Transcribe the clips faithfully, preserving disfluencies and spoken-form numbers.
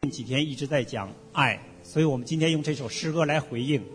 几天一直在讲爱，所以我们今天用这首诗歌来回应。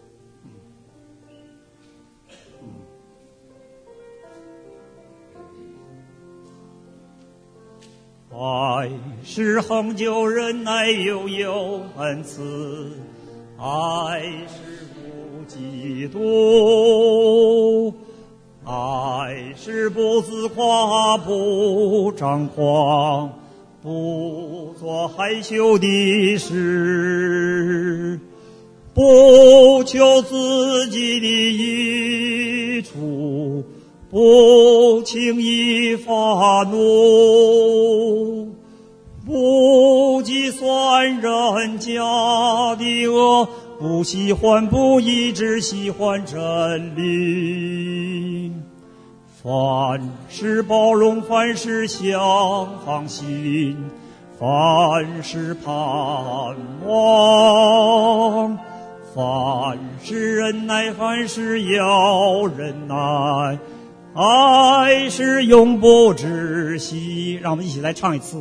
爱是恒久忍耐又有恩慈，爱是不嫉妒，爱是不自夸，不张狂，不做害羞的事，不求自己的益处，不轻易发怒，不计算人家的恶，不喜欢不义，只喜欢真理。凡事包容，凡事相放心，凡事盼望，凡事忍耐，凡事要忍耐，爱是永不止息。让我们一起来唱一次。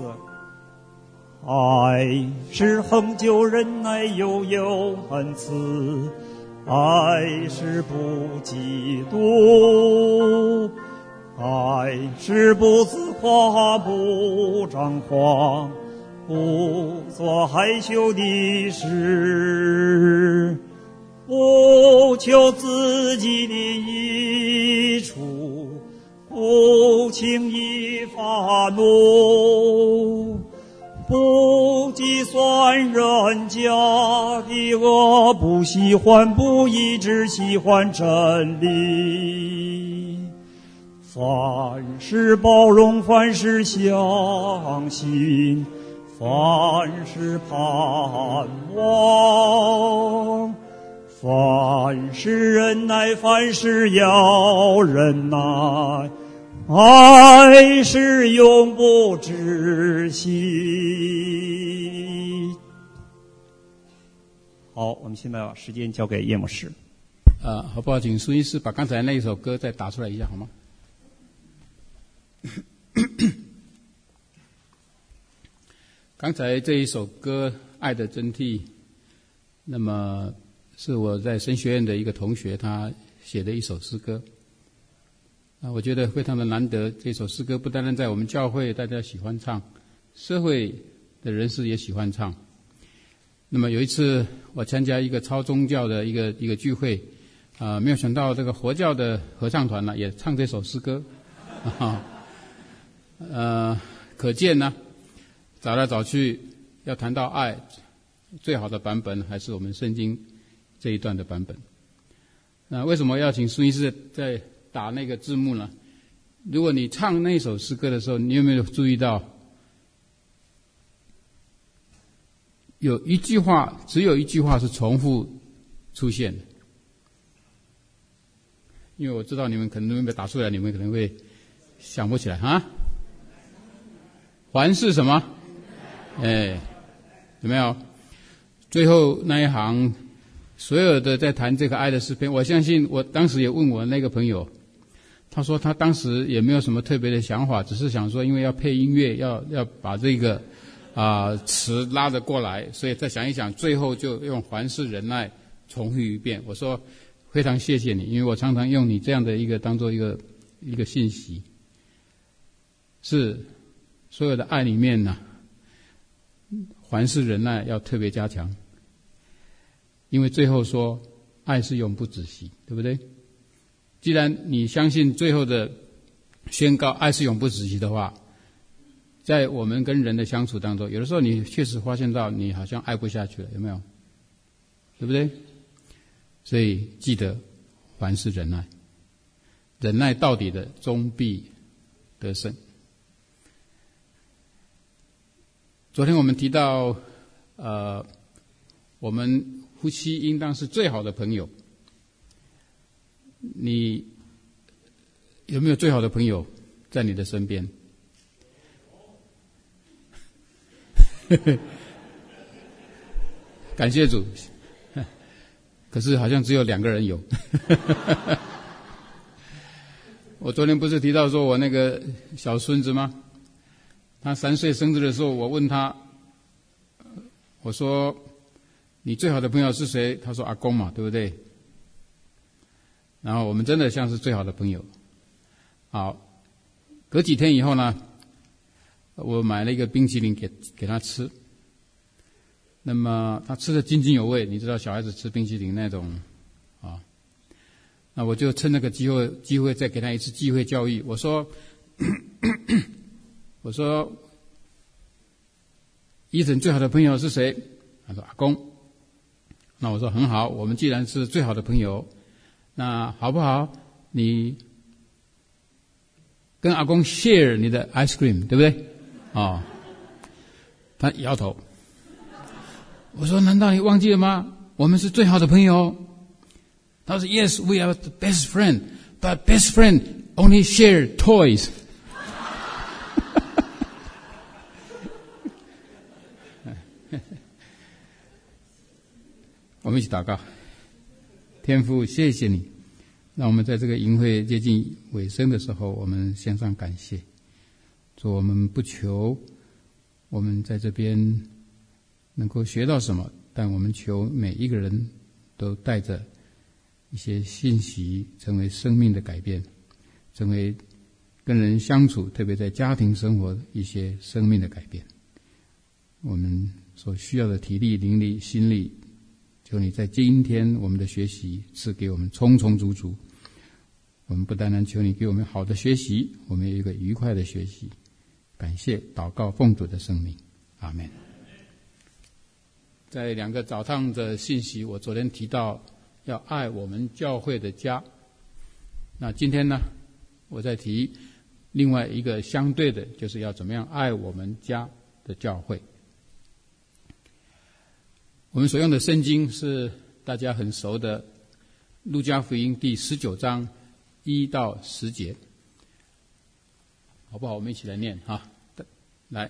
爱是恒久忍耐又有恩慈，爱是不嫉妒，爱是不自夸，不张狂，不做害羞的事，不求自己的益处，不轻易发怒，不计算人家的恶，不喜欢不义，只喜欢真理。凡事包容，凡事相信，凡事盼望，凡事忍耐，凡事要忍耐，爱是永不止息。好，我们现在把时间交给叶牧师。 呃，好不好？请苏医师把刚才那一首歌再打出来一下，好吗？刚才这一首歌《爱的真谛》，那么是我在神学院的一个同学他写的一首诗歌。啊，我觉得非常的难得，这首诗歌不单单在我们教会大家喜欢唱，社会的人士也喜欢唱。那么有一次我参加一个超宗教的一个一个聚会，啊、呃，没有想到这个佛教的合唱团呢也唱这首诗歌，啊，呃，可见呢，找来找去要谈到爱，最好的版本还是我们圣经这一段的版本。那为什么要请苏医师在打那个字幕呢？如果你唱那首诗歌的时候，你有没有注意到有一句话，只有一句话是重复出现的？因为我知道你们可能没有打出来，你们可能会想不起来啊。还是什么？哎，有没有？最后那一行，所有的在谈这个爱的诗篇，我相信我当时也问我那个朋友。他说他当时也没有什么特别的想法，只是想说因为要配音乐，要要把这个啊、呃、词拉得过来，所以再想一想，最后就用凡事忍耐重复一遍。我说非常谢谢你，因为我常常用你这样的一个当做一个一个信息，是所有的爱里面呢，凡事忍耐要特别加强，因为最后说爱是永不止息，对不对？既然你相信最后的宣告爱是永不止息的话，在我们跟人的相处当中，有的时候你确实发现到你好像爱不下去了，有没有？对不对？所以记得凡事忍耐，忍耐到底的终必得胜。昨天我们提到呃，我们夫妻应当是最好的朋友。你有没有最好的朋友在你的身边？感谢主，可是好像只有两个人有。我昨天不是提到说我那个小孙子吗？他三岁生日的时候，我问他， 我说你最好的朋友是谁？他说阿公嘛，对不对？然后我们真的像是最好的朋友。好，隔几天以后呢，我买了一个冰淇淋给给他吃。那么他吃得津津有味，你知道小孩子吃冰淇淋那种啊。那我就趁那个机会机会再给他一次机会教育。我说我说伊森最好的朋友是谁？他说阿公。那我说很好，我们既然是最好的朋友，那好不好你跟阿公 share 你的 ice cream， 对不对？哦，他摇头。我说难道你忘记了吗？我们是最好的朋友。他说 Yes, we are the best friend, but best friend only share toys. 我们一起祷告。天父，谢谢你让我们在这个营会接近尾声的时候，我们献上感谢。主，我们不求我们在这边能够学到什么，但我们求每一个人都带着一些信息，成为生命的改变，成为跟人相处，特别在家庭生活一些生命的改变。我们所需要的体力、灵力、心力，求你在今天我们的学习赐给我们充充足足。我们不单单求你给我们好的学习，我们有一个愉快的学习。感谢祷告奉主的圣名，阿们。在两个早上的信息，我昨天提到要爱我们教会的家。那今天呢，我再提另外一个相对的，就是要怎么样爱我们家的教会。我们所用的圣经是大家很熟的路加福音第十九章一到十节，好不好？我们一起来念哈，来。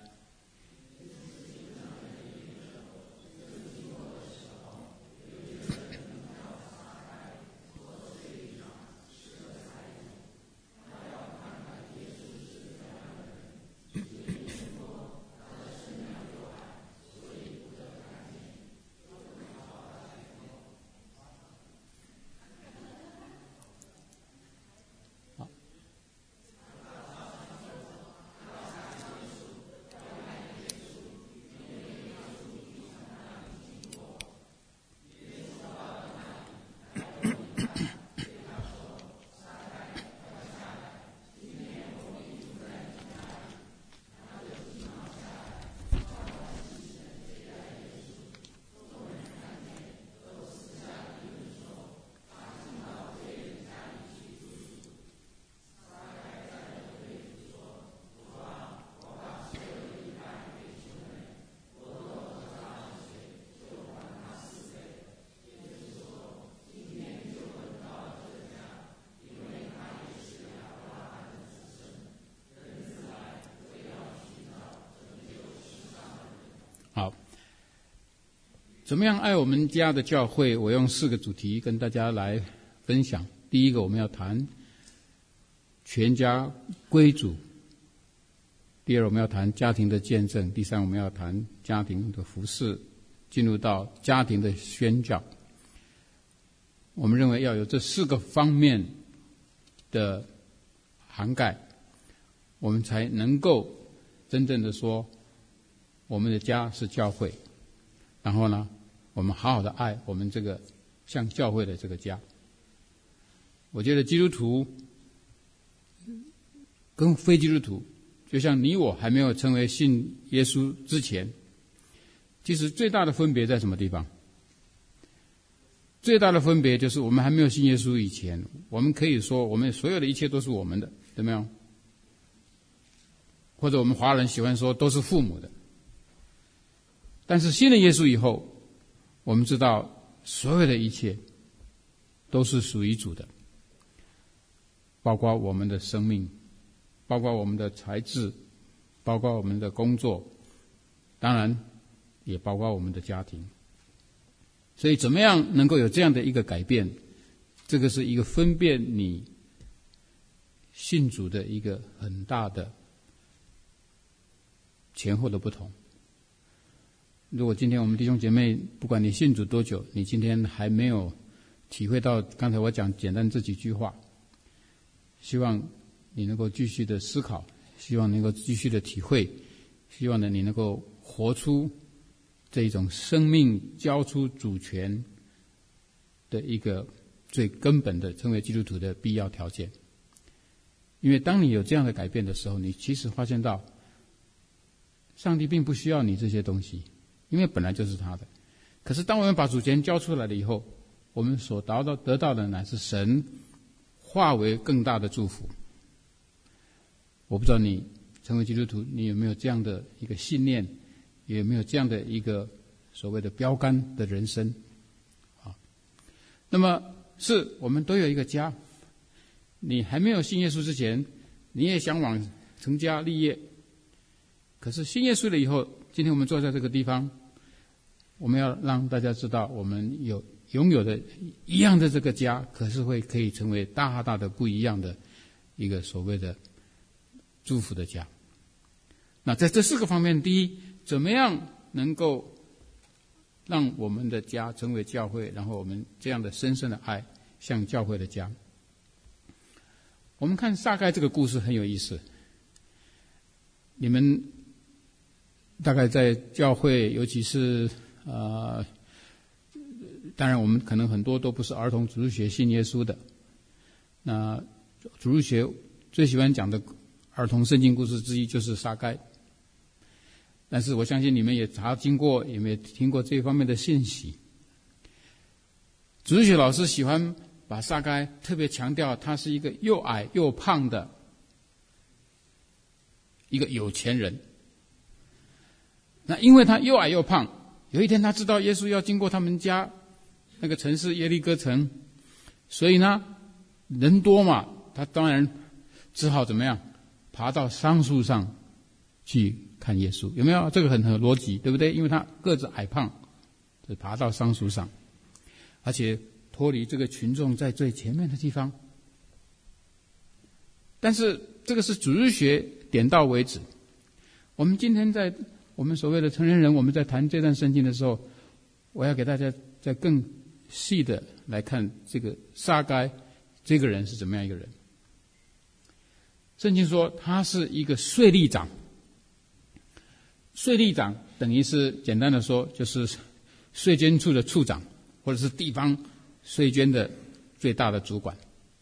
好，怎么样爱我们家的教会？我用四个主题跟大家来分享。第一个，我们要谈全家归主；第二，我们要谈家庭的见证；第三，我们要谈家庭的服事，进入到家庭的宣教。我们认为要有这四个方面的涵盖，我们才能够真正的说我们的家是教会，然后呢，我们好好的爱我们这个像教会的这个家。我觉得基督徒跟非基督徒，就像你我还没有成为信耶稣之前，其实最大的分别在什么地方？最大的分别就是我们还没有信耶稣以前，我们可以说我们所有的一切都是我们的，对没有？或者我们华人喜欢说都是父母的。但是信了耶稣以后，我们知道所有的一切都是属于主的，包括我们的生命，包括我们的才智，包括我们的工作，当然也包括我们的家庭。所以怎么样能够有这样的一个改变，这个是一个分辨你信主的一个很大的前后的不同。 如果今天我们弟兄姐妹，不管你信主多久，你今天还没有体会到刚才我讲简单这几句话，希望你能够继续的思考，希望能够继续的体会，希望呢你能够活出这种生命交出主权的一个最根本的成为基督徒的必要条件。因为当你有这样的改变的时候，你其实发现到上帝并不需要你这些东西，因为本来就是他的。可是当我们把主权交出来了以后，我们所得到得到的乃是神化为更大的祝福。我不知道你成为基督徒，你有没有这样的一个信念，有没有这样的一个所谓的标杆的人生啊？那么是我们都有一个家。你还没有信耶稣之前，你也向往成家立业。可是信耶稣了以后，今天我们坐在这个地方，我们要让大家知道，我们有拥有的一样的这个家，可是会可以成为大大的不一样的一个所谓的祝福的家。那在这四个方面，第一，怎么样能够让我们的家成为教会，然后我们这样的深深的爱像教会的家。我们看撒该这个故事很有意思，你们大概在教会，尤其是呃，当然我们可能很多都不是儿童主日学信耶稣的，那主日学最喜欢讲的儿童圣经故事之一就是撒该。但是我相信你们也查经过，也没有听过这方面的信息。主日学老师喜欢把撒该特别强调，他是一个又矮又胖的一个有钱人。那因为他又矮又胖，有一天他知道耶稣要经过他们家那个城市耶利哥城，所以呢，人多嘛，他当然只好怎么样，爬到桑树上去看耶稣。有没有？这个很很有逻辑，对不对？因为他个子矮胖，就爬到桑树上，而且脱离这个群众在最前面的地方。但是这个是主日学，点到为止。我们今天在我们所谓的成年人，我们在谈这段圣经的时候，我要给大家再更细的来看这个撒该这个人是怎么样一个人。圣经说他是一个税吏长，税吏长等于是简单的说就是税捐处的处长，或者是地方税捐的最大的主管。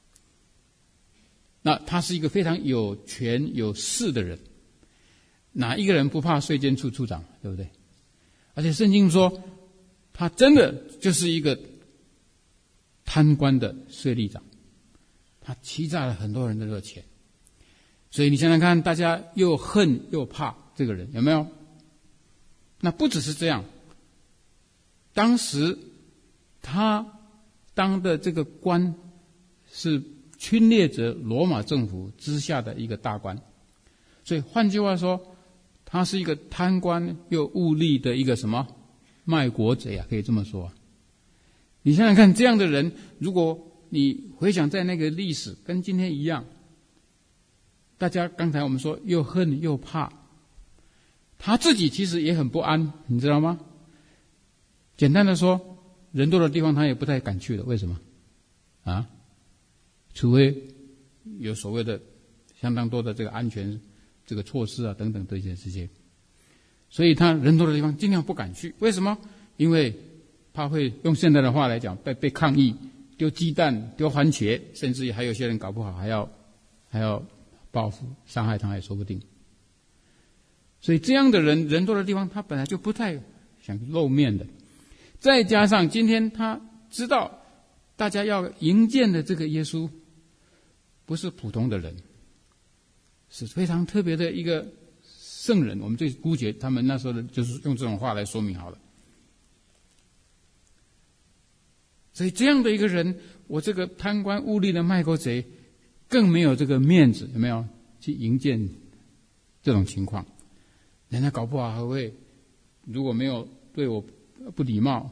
那他是一个非常有权有势的人，哪一个人不怕税捐处处长，对不对？而且圣经说他真的就是一个贪官的税吏长，他欺诈了很多人的热钱。所以你想想看，大家又恨又怕这个人，有没有？那不只是这样，当时他当的这个官是侵略者罗马政府之下的一个大官，所以换句话说，他是一个贪官又污吏的一个什么卖国贼啊，可以这么说啊。你想想看，这样的人，如果你回想在那个历史跟今天一样，大家刚才我们说又恨又怕，他自己其实也很不安，你知道吗？简单的说，人多的地方他也不太敢去的。为什么啊？除非有所谓的相当多的这个安全这个措施啊等等这些这些，所以他人多的地方尽量不敢去。为什么？因为怕会用现在的话来讲被被抗议，丢鸡蛋丢番茄，甚至还有些人搞不好还要还要报复伤害他也说不定。所以这样的人人多的地方他本来就不太想露面的，再加上今天他知道大家要迎接的这个耶稣不是普通的人，是非常特别的一个圣人，我们最姑且他们那时候的就是用这种话来说明好了。所以这样的一个人，我这个贪官污吏的卖国贼更没有这个面子，有没有去迎接这种情况？人家搞不好还会，如果没有对我不礼貌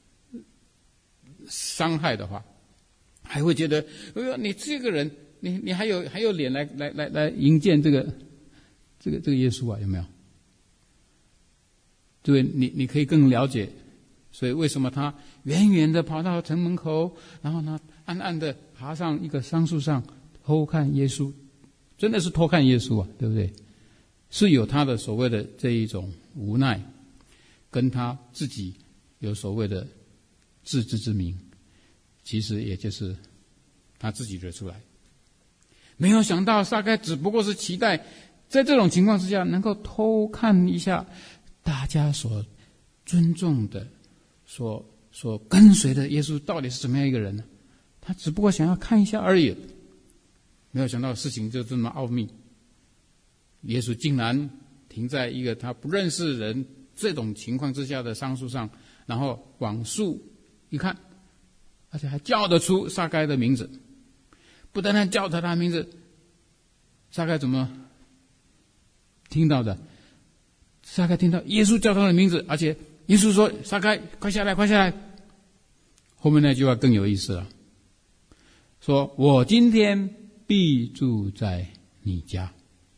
伤害的话，还会觉得，哎呦，你这个人，你你还有还有脸来来来来迎接这个这个这个耶稣啊？有没有？ 这位你你可以更了解，所以为什么他远远的跑到城门口，然后呢暗暗的爬上一个桑树上偷看耶稣，真的是偷看耶稣啊，对不对？是有他的所谓的这一种无奈，跟他自己有所谓的自知之明，其实也就是他自己惹出来。没有想到撒该只不过是期待在这种情况之下能够偷看一下大家所尊重的所所跟随的耶稣到底是怎么样一个人呢？他只不过想要看一下而已，没有想到事情就这么奥秘。耶稣竟然停在一个他不认识人这种情况之下的桑树上，然后往树一看，而且还叫得出撒该的名字。不单单叫他的名字，撒该怎么听到的？撒该听到耶稣叫他的名字，而且耶稣说：“撒该，快下来，快下来。”后面那句话更有意思了，说：“我今天必住在你家。”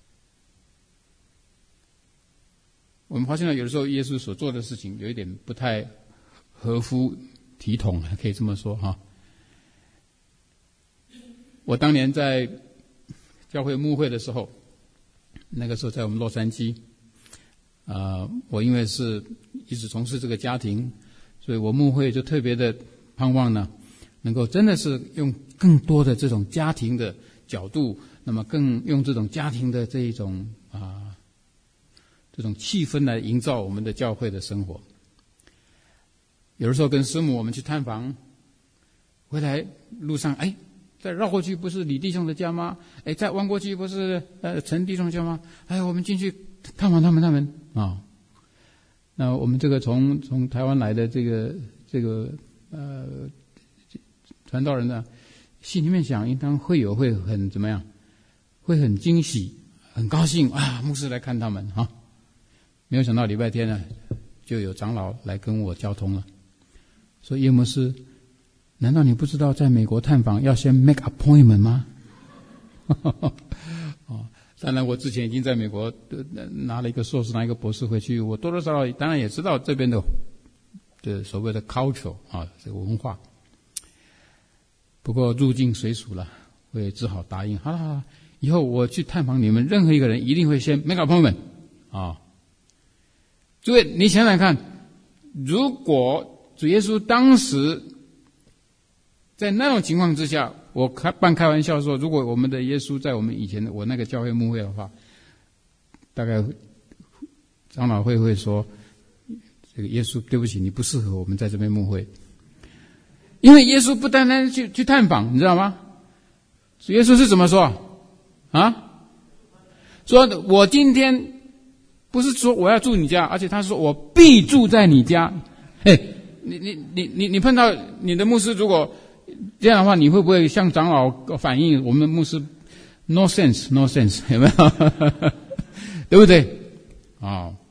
我们发现了有的时候耶稣所做的事情有一点不太合乎体统，可以这么说哈。我当年在教会牧会的时候，那个时候在我们洛杉矶，呃，我因为是一直从事这个家庭，所以我牧会就特别的盼望呢，能够真的是用更多的这种家庭的角度，那么更用这种家庭的这一种啊。呃这种气氛来营造我们的教会的生活。有的时候跟师母我们去探访，回来路上，哎，再绕过去不是李弟兄的家吗？哎，再弯过去不是呃陈弟兄的家吗？哎，我们进去探访他们，他们啊、哦。那我们这个从从台湾来的这个这个呃传道人呢，心里面想，应当会有会很怎么样，会很惊喜，很高兴啊！牧师来看他们啊。没有想到礼拜天呢，就有长老来跟我交通了，说叶牧师，难道你不知道在美国探访要先 make appointment 吗？哦，当然我之前已经在美国拿了一个硕士，拿一个博士回去，我多多少少当然也知道这边的的所谓的 culture 啊，这个文化。不过入境随俗了，我也只好答应。好了好了，以后我去探访你们任何一个人，一定会先 make appointment 啊。诸位，你想想看，如果主耶稣当时在那种情况之下，我开半开玩笑说，如果我们的耶稣在我们以前的我那个教会牧会的话，大概长老会会说，这个耶稣对不起，你不适合我们在这边牧会，因为耶稣不单单去去探访，你知道吗？主耶稣是怎么说啊？说我今天。不是说我要住你家，而且他说我必住在你家。哎，你你你你你碰到你的牧师，如果这样的话，你会不会向长老反映我们的牧师 no sense no sense 有没有？对不对？啊、哦，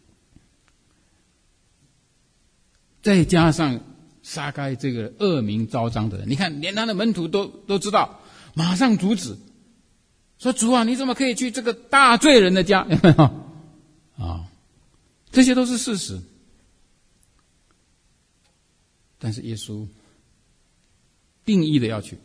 再加上撒该这个恶名昭彰的人，你看连他的门徒都都知道，马上阻止，说主啊，你怎么可以去这个大罪人的家？有没有？啊，这些都是事实。但是耶稣定义的要去，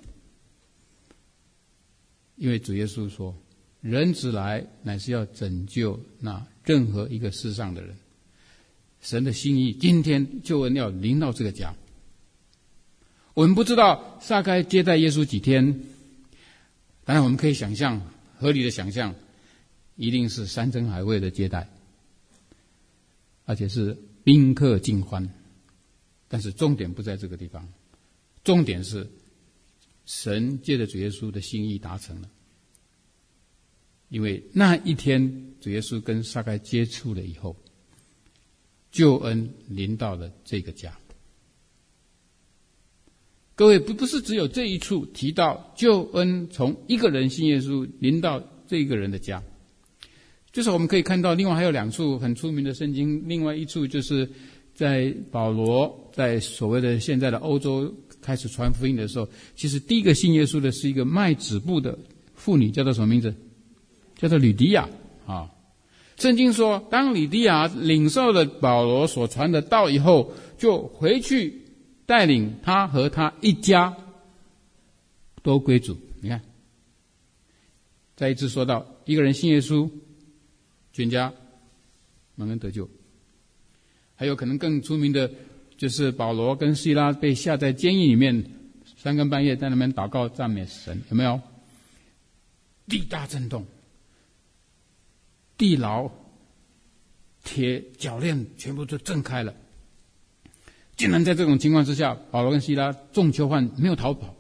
因为主耶稣说，人子来乃是要拯救那任何一个世上的人。神的心意今天救恩要临到这个家。我们不知道撒该接待耶稣几天，当然我们可以想象，合理的想象，一定是山珍海味的接待，而且是宾客尽欢。但是重点不在这个地方，重点是神借着主耶稣的心意达成了。因为那一天主耶稣跟撒该接触了以后，救恩临到了这个家。各位，不不是只有这一处提到救恩从一个人信耶稣临到这个人的家，就是我们可以看到另外还有两处很出名的圣经，另外一处就是在保罗在所谓的现在的欧洲开始传福音的时候，其实第一个信耶稣的是一个卖纸布的妇女，叫做什么名字？叫做吕迪亚啊。 圣经说，当以利亚领受了保罗所传的道以后，就回去带领他和他一家都归主。你看，再一次说到，一个人信耶稣，全家蒙恩得救。还有可能更出名的，就是保罗跟西拉被下在监狱里面，三更半夜在那边祷告赞美神，有没有？地大震动，地牢、铁铰链全部都震开了。竟然在这种情况之下，保罗跟西拉中囚犯没有逃跑。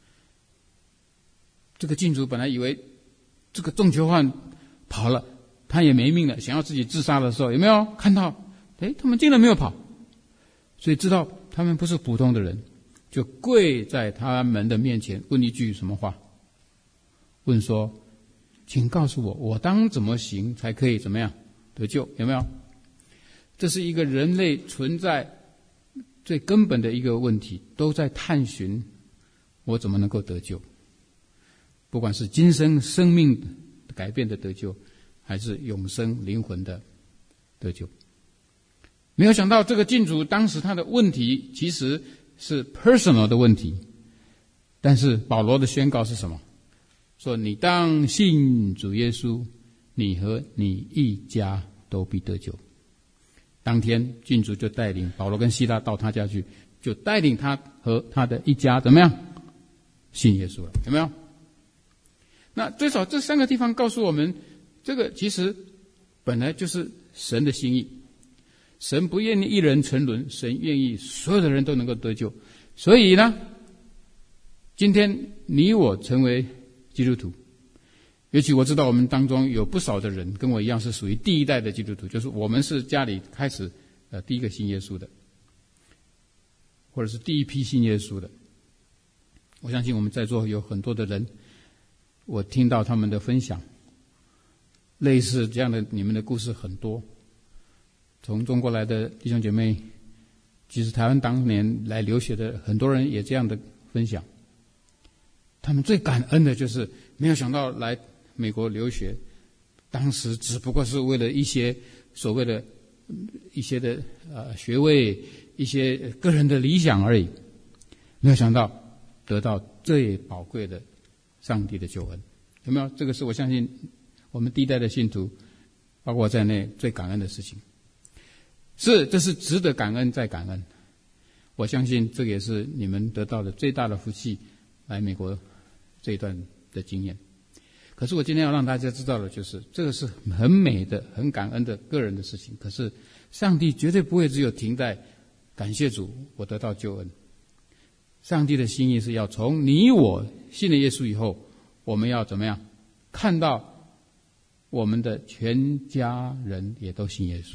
这个禁主本来以为这个中囚犯跑了，他也没命了，想要自己自杀的时候，有没有看到？哎，他们竟然没有跑，所以知道他们不是普通的人，就跪在他们的面前问一句什么话？问说：“请告诉我，我当怎么行才可以怎么样得救？”有没有？这是一个人类存在最根本的一个问题，都在探寻我怎么能够得救。不管是今生生命改变的得救，还是永生灵魂的得救。没有想到这个禁主当时他的问题其实是 personal 的问题，但是保罗的宣告是什么？说你当信主耶稣，你和你一家都必得救。当天禁主就带领保罗跟西拉到他家去，就带领他和他的一家怎么样信耶稣了？有没有？那最少这三个地方告诉我们，这个其实本来就是神的心意。神不愿意一人沉沦，神愿意所有的人都能够得救。所以呢，今天你我成为基督徒，尤其我知道我们当中有不少的人跟我一样是属于第一代的基督徒，就是我们是家里开始呃第一个信耶稣的，或者是第一批信耶稣的。我相信我们在座有很多的人，我听到他们的分享，类似这样的你们的故事很多。从中国来的弟兄姐妹，其实台湾当年来留学的很多人也这样的分享。他们最感恩的就是没有想到来美国留学，当时只不过是为了一些所谓的一些的呃学位、一些个人的理想而已，没有想到得到最宝贵的上帝的救恩。有没有？这个是我相信我们第一代的信徒，包括我在内最感恩的事情。是，这是值得感恩再感恩。我相信这个也是你们得到的最大的福气，来美国这一段的经验。可是我今天要让大家知道的就是，这个是很美的、很感恩的个人的事情。可是上帝绝对不会只有停在感谢主，我得到救恩。上帝的心意是要从你我信了耶稣以后，我们要怎么样看到我们的全家人也都信耶稣。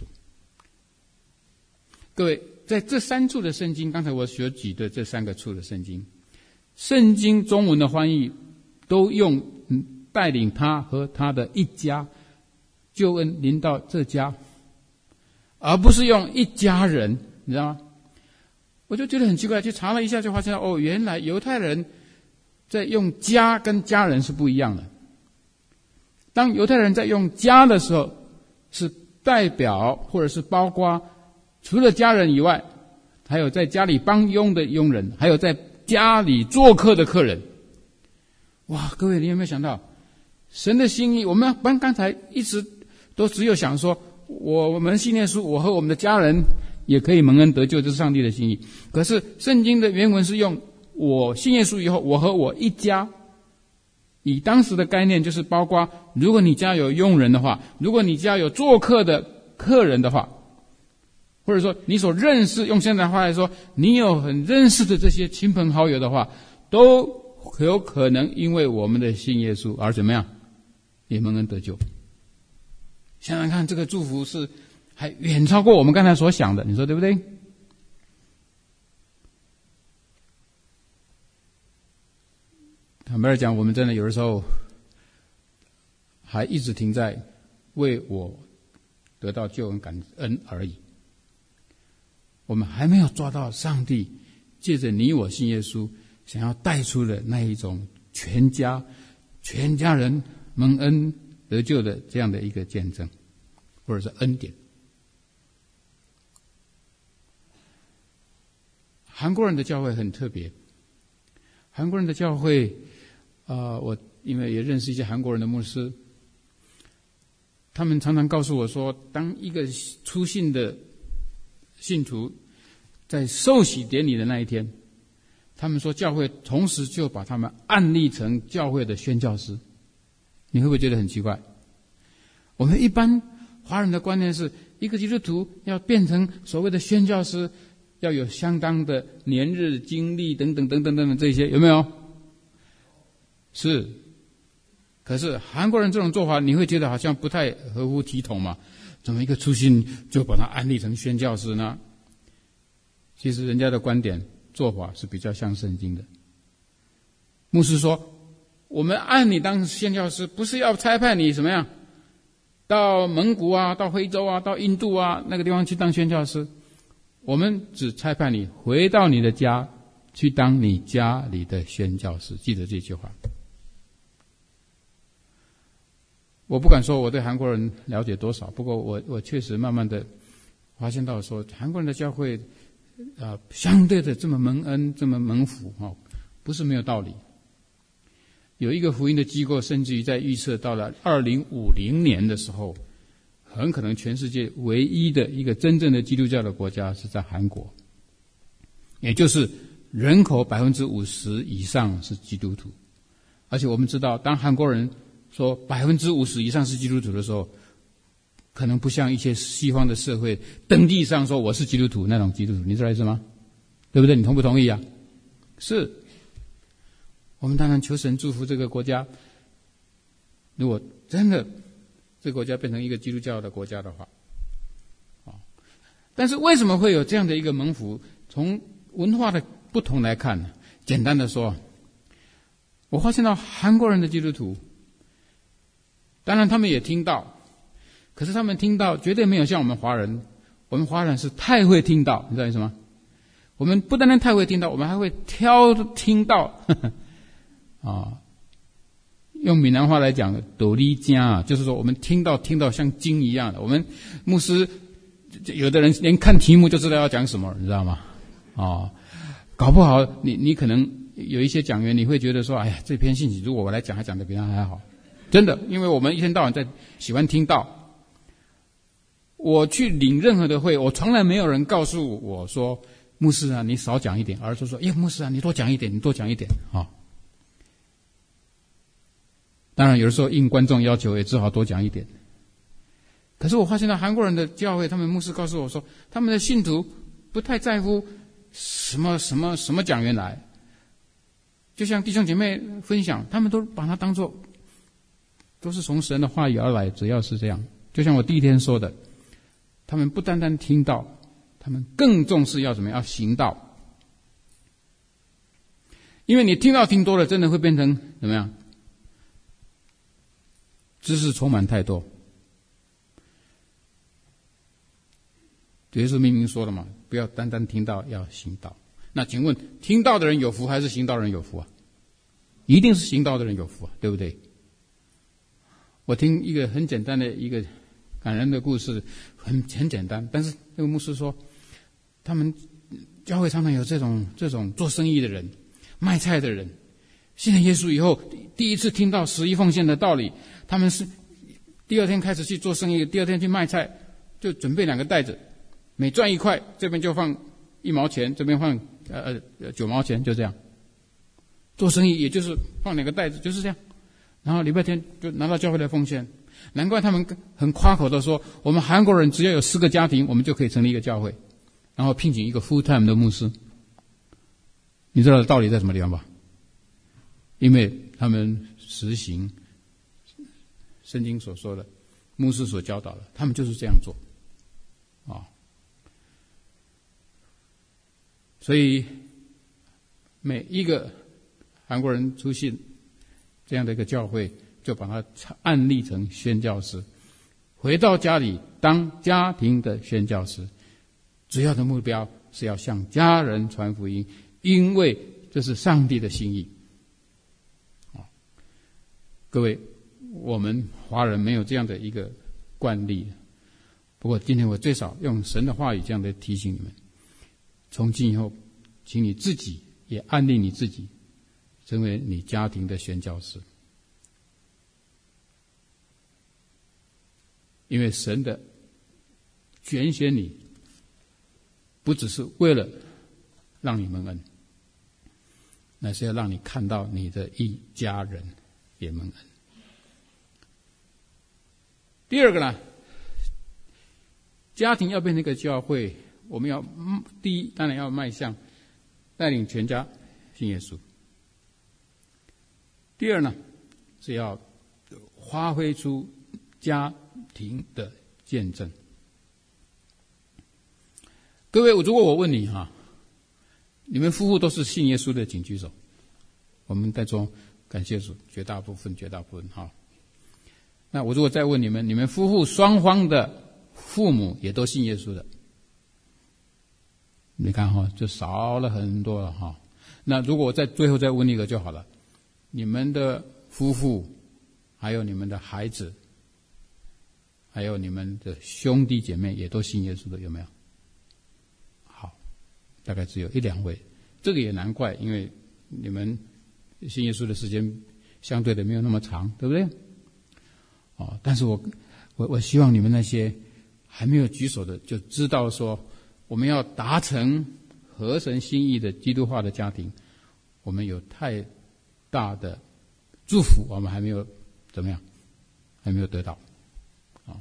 各位，在这三处的圣经，刚才我所举的这三个处的圣经，圣经中文的翻译都用带领他和他的一家救恩临到这家，而不是用一家人，你知道吗？我就觉得很奇怪，去查了一下就发现哦，原来犹太人在用家跟家人是不一样的。当犹太人在用家的时候，是代表或者是包括除了家人以外，还有在家里帮佣的佣人，还有在家里做客的客人。哇，各位，你有没有想到神的心意？我们刚刚才一直都只有想说，我们信耶稣，我和我们的家人也可以蒙恩得救，这是上帝的心意。可是圣经的原文是用我信耶稣以后，我和我一家，以当时的概念就是包括，如果你家有佣人的话，如果你家有做客的客人的话，或者说你所认识，用现在话来说，你有很认识的这些亲朋好友的话，都有可能因为我们的信耶稣而怎么样，也蒙恩得救。想想看，这个祝福是还远超过我们刚才所想的，你说对不对？坦白讲，我们真的有的时候还一直停在为我得到救恩感恩而已。我们还没有抓到上帝借着你我信耶稣想要带出的那一种全家全家人蒙恩得救的这样的一个见证。 或者是恩典。韩国人的教会很特别，韩国人的教会，啊、呃，我因为也认识一些韩国人的牧师，他们常常告诉我说，当一个初信的信徒在受洗典礼的那一天，他们说教会同时就把他们按立成教会的宣教师。你会不会觉得很奇怪？我们一般华人的观念是，一个基督徒要变成所谓的宣教师，要有相当的年日经历等等等等等等这些，有没有？是。可是韩国人这种做法，你会觉得好像不太合乎体统嘛？怎么一个初信就把他安立成宣教师呢？其实人家的观点做法是比较像圣经的。牧师说，我们按你当宣教师，不是要差派你什么样到蒙古啊，到非洲啊，到印度啊那个地方去当宣教师，我们只差派你回到你的家去当你家里的宣教师。记得这句话。我不敢说我对韩国人了解多少，不过我我确实慢慢的发现到说，韩国人的教会啊、呃，相对的这么蒙恩，这么蒙福哦，不是没有道理。有一个福音的机构，甚至于在预测到了二零五零年的时候，很可能全世界唯一的一个真正的基督教的国家是在韩国，也就是人口百分之五十以上是基督徒。而且我们知道，当韩国人说百分之五十以上是基督徒的时候，可能不像一些西方的社会登记上说我是基督徒那种基督徒，你知道意思吗？对不对？你同不同意啊？是。我们当然求神祝福这个国家，如果真的这个国家变成一个基督教的国家的话，但是为什么会有这样的一个蒙福？从文化的不同来看呢，简单的说，我发现到韩国人的基督徒，当然他们也听到，可是他们听到绝对没有像我们华人，我们华人是太会听到，你知道意思吗？我们不单单太会听到，我们还会挑听到。呵呵啊，用闽南话来讲，斗笠家啊，就是说我们听到听到像经一样的。我们牧师有的人连看题目就知道要讲什么，你知道吗？啊，搞不好你你可能有一些讲员，你会觉得说，哎呀，这篇信息如果我来讲，还讲得比他还好。真的，因为我们一天到晚在喜欢听到。我去领任何的会，我从来没有人告诉我说，牧师啊，你少讲一点，而是说，哎，牧师啊，你多讲一点，你多讲一点啊。当然有的时候应观众要求也只好多讲一点。可是我发现到韩国人的教会，他们牧师告诉我说，他们的信徒不太在乎什么什么什么讲员来，就像弟兄姐妹分享，他们都把它当作都是从神的话语而来，只要是这样。就像我第一天说的，他们不单单听到，他们更重视要怎么样，要行道。因为你听到听多了，真的会变成怎么样？知识充满太多。耶稣明明说了嘛，不要单单听到，要行道。那请问，听到的人有福还是行道的人有福啊？一定是行道的人有福啊，对不对？我听一个很简单的一个感人的故事，很很简单，但是那个牧师说，他们教会常常有这种这种做生意的人、卖菜的人，信了耶稣以后，第一次听到十一奉献的道理，他们是第二天开始去做生意，第二天去卖菜，就准备两个袋子，每赚一块，这边就放一毛钱，这边放呃呃九毛钱，就这样。做生意也就是放两个袋子，就是这样。然后礼拜天就拿到教会来奉献。难怪他们很夸口的说，我们韩国人只要有四个家庭，我们就可以成立一个教会，然后聘请一个 full time 的牧师。你知道道理在什么地方吧？因为他们实行圣经所说的，牧师所教导的，他们就是这样做啊。所以每一个韩国人出信这样的一个教会，就把它按立成宣教师，回到家里当家庭的宣教师，主要的目标是要向家人传福音，因为这是上帝的心意。各位，我们华人没有这样的一个惯例， 不过今天我最少用神的话语这样的提醒你们，从今以后，请你自己也安利你自己，成为你家庭的宣教士。因为神的拣选你，不只是为了让你蒙恩，那是要让你看到你的一家人也蒙恩。第二个呢，家庭要变成一个教会，我们要第一当然要迈向带领全家信耶稣。第二呢，是要发挥出家庭的见证。各位，如果我问你哈，你们夫妇都是信耶稣的，请举手。我们在中感谢主，绝大部分绝大部分哈。那我如果再问你们，你们夫妇双方的父母也都信耶稣的，你看哈，就少了很多了哈。那如果我在最后再问一个就好了，你们的夫妇，还有你们的孩子，还有你们的兄弟姐妹也都信耶稣的，有没有？好，大概只有一两位，这个也难怪，因为你们信耶稣的时间相对的没有那么长，对不对？哦，但是我我我希望你们那些还没有举手的，就知道说，我们要达成合神心意的基督化的家庭，我们有太大的祝福，我们还没有怎么样，还没有得到。啊，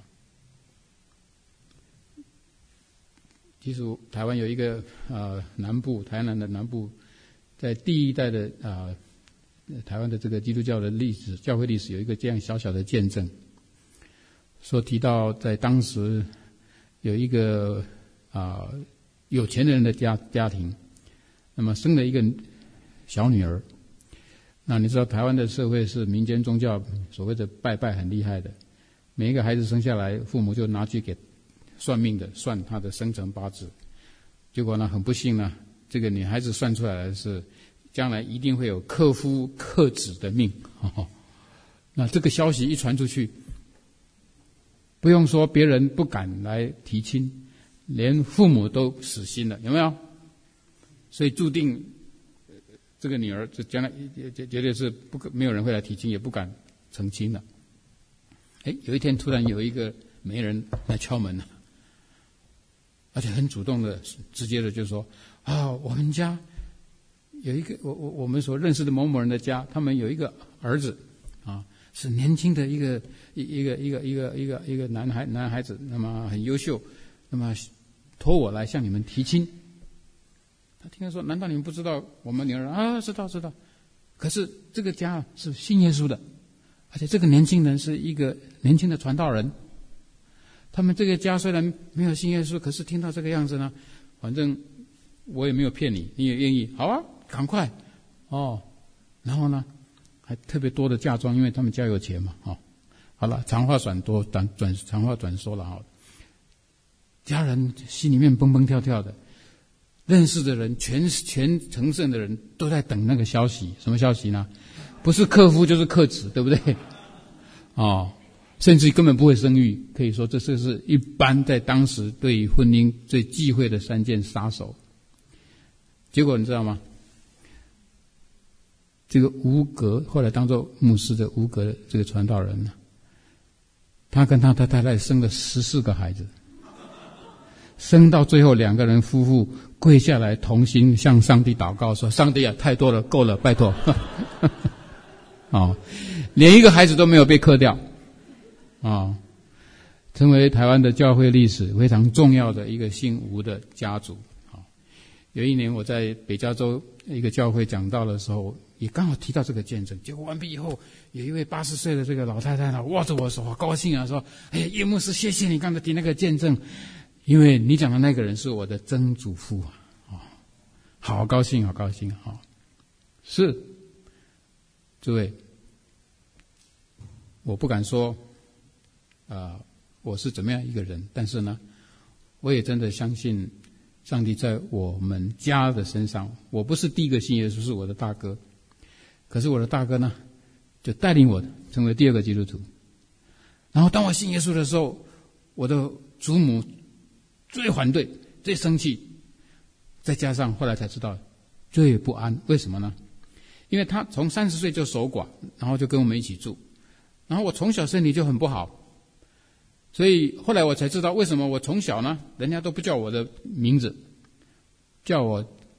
其实台湾有一个呃南部，台南的南部，在第一代的啊、呃、台湾的这个基督教的历史，教会历史有一个这样小小的见证。说提到在当时有一个啊、呃、有钱人的家家庭，那么生了一个小女儿。那你知道台湾的社会是民间宗教所谓的拜拜很厉害的，每一个孩子生下来，父母就拿去给算命的算他的生辰八字，结果呢很不幸呢，这个女孩子算出来的是将来一定会有克夫克子的命。哦，那这个消息一传出去，不用说别人不敢来提亲，连父母都死心了，有没有？所以注定这个女儿就将来绝绝对是不没有人会来提亲，也不敢成亲了。哎，有一天突然有一个媒人来敲门了，而且很主动的、直接的就说：啊，我们家有一个我我我们所认识的某某人的家，他们有一个儿子啊，是年轻的一个一一个一个一个一个一个男孩男孩子，那么很优秀，那么托我来向你们提亲。他听他说，难道你们不知道我们女儿啊？知道知道，可是这个家是信耶稣的，而且这个年轻人是一个年轻的传道人。他们这个家虽然没有信耶稣，可是听到这个样子呢，反正我也没有骗你，你也愿意，好啊，赶快哦。然后呢，还特别多的嫁妆，因为他们家有钱嘛，哦。好了，长话短多，短短长话短说了哈。家人心里面蹦蹦跳跳的。认识的人，全全城镇的人都在等那个消息。什么消息呢？不是克夫就是克子，对不对？哦，甚至根本不会生育。可以说，这是是一般在当时对于婚姻最忌讳的三件杀手。结果你知道吗？这个吴格后来当做牧师的吴格这个传道人呢，他跟他太太生了十四个孩子。生到最后，两个人夫妇跪下来同心向上帝祷告说：上帝啊，太多了，够了，拜托。哦，连一个孩子都没有被克掉。哦，成为台湾的教会历史非常重要的一个姓吴的家族。哦，有一年我在北加州一个教会讲道的时候，也刚好提到这个见证。结果完毕以后，有一位八十岁的这个老太太呢，握着我手，好高兴啊，说：哎呀，叶牧师，谢谢你刚才提那个见证。因为你讲的那个人是我的曾祖父啊，哦，好高兴，好高兴啊，哦！是，诸位，我不敢说，啊、呃，我是怎么样一个人，但是呢，我也真的相信上帝在我们家的身上。我不是第一个信耶稣，是我的大哥，可是我的大哥呢，就带领我成为第二个基督徒。然后当我信耶稣的时候， 我的祖母最反对、最生气，再加上后来才知道最不安。为什么呢？因为她从三十岁就守寡，然后就跟我们一起住，然后我从小身体就很不好，所以后来我才知道为什么我从小呢，人家都不叫我的名字，叫我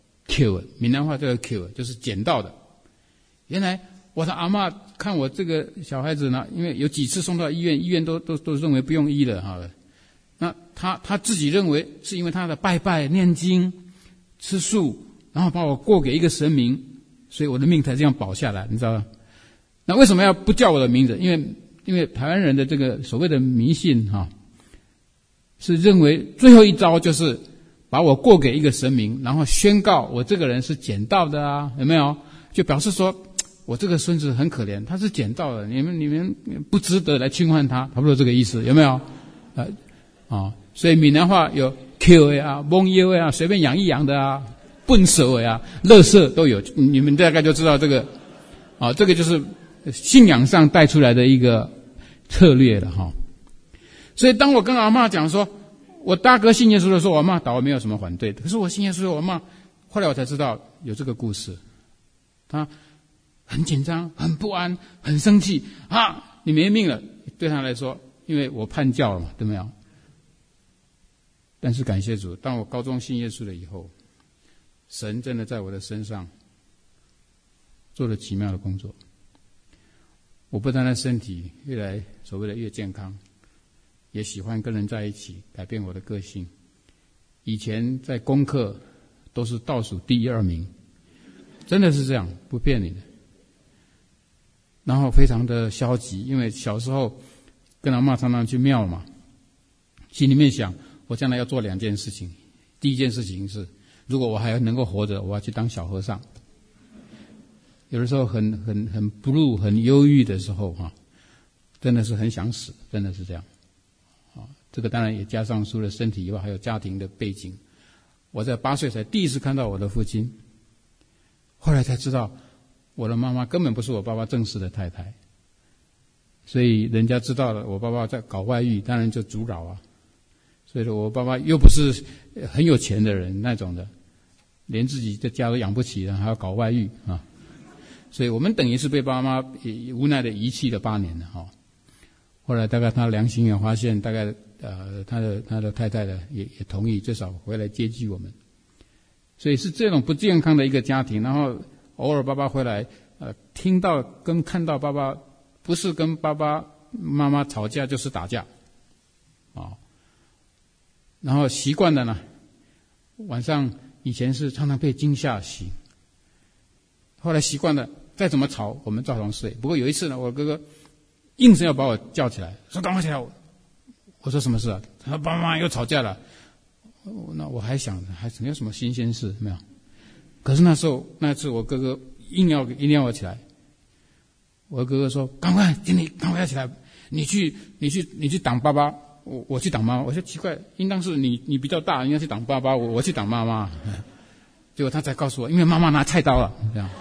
Q， 闽南话叫 Q， 就是捡到的。原来我的阿嬷看我这个小孩子呢，因为有几次送到医院，医院都都都认为不用医了哈。那他他自己认为是因为他的拜拜、念经、吃素，然后把我过给一个神明，所以我的命才这样保下来，你知道吗？那为什么要不叫我的名字？因为因为台湾人的这个所谓的迷信哈，是认为最后一招就是把我过给一个神明，然后宣告我这个人是捡到的啊，有没有？就表示说我这个孙子很可怜，他是捡到的，你们你们不值得来侵犯他，差不多这个意思，有没有？呃啊，所以闽南话有 Q 的啊、蒙耶的啊，随便养一养的啊、笨手的啊、垃圾都有，你们大概就知道这个啊，这个就是信仰上带出来的一个策略了哈。所以当我跟阿嬷讲说，我大哥信耶稣的时候，我阿嬷倒没有什么反对的。可是我信耶稣，我阿嬷后来我才知道有这个故事，他很紧张、很不安、很生气啊！你没命了，对他来说，因为我叛教了嘛，对没有？但是感谢主，当我高中信耶稣了以后，神真的在我的身上做了奇妙的工作。我不单单身体越来所谓的越健康，也喜欢跟人在一起，改变我的个性。以前在功课都是倒数第一二名，真的是这样，不骗你的。然后非常的消极，因为小时候跟阿嬷常常去庙嘛，心里面想，我将来要做两件事情。第一件事情是，如果我还能够活着，我要去当小和尚。有的时候很很很 blue 很忧郁的时候哈，真的是很想死，真的是这样。啊，这个当然也加上除了身体以外，还有家庭的背景。我在八岁才第一次看到我的父亲，后来才知道我的妈妈根本不是我爸爸正式的太太，所以人家知道了我爸爸在搞外遇，当然就阻扰啊。所以说我爸爸又不是很有钱的人那种的，连自己的家都养不起了，还要搞外遇啊。所以我们等于是被爸妈无奈的遗弃了八年了哈。后来大概他良心也发现，大概呃他的他的太太的也也同意，最少回来接济我们。所以是这种不健康的一个家庭，然后偶尔爸爸回来，呃，听到跟看到爸爸不是跟爸爸妈妈吵架就是打架，啊，然后习惯了呢，晚上以前是常常被惊吓醒，后来习惯了，再怎么吵我们照常睡。不过有一次呢，我哥哥硬是要把我叫起来，说赶快起来。我说什么事啊？他说爸爸妈妈又吵架了。那我还想还没有什么新鲜事没有。可是那时候那次我哥哥硬要一定要我起来，我哥哥说赶快经理赶快要起来，你去你去你去挡爸爸，我我去挡妈妈。我说奇怪，应当是你你比较大，应该去挡爸爸，我我去挡妈妈。结果他才告诉我，因为妈妈拿菜刀了，这样。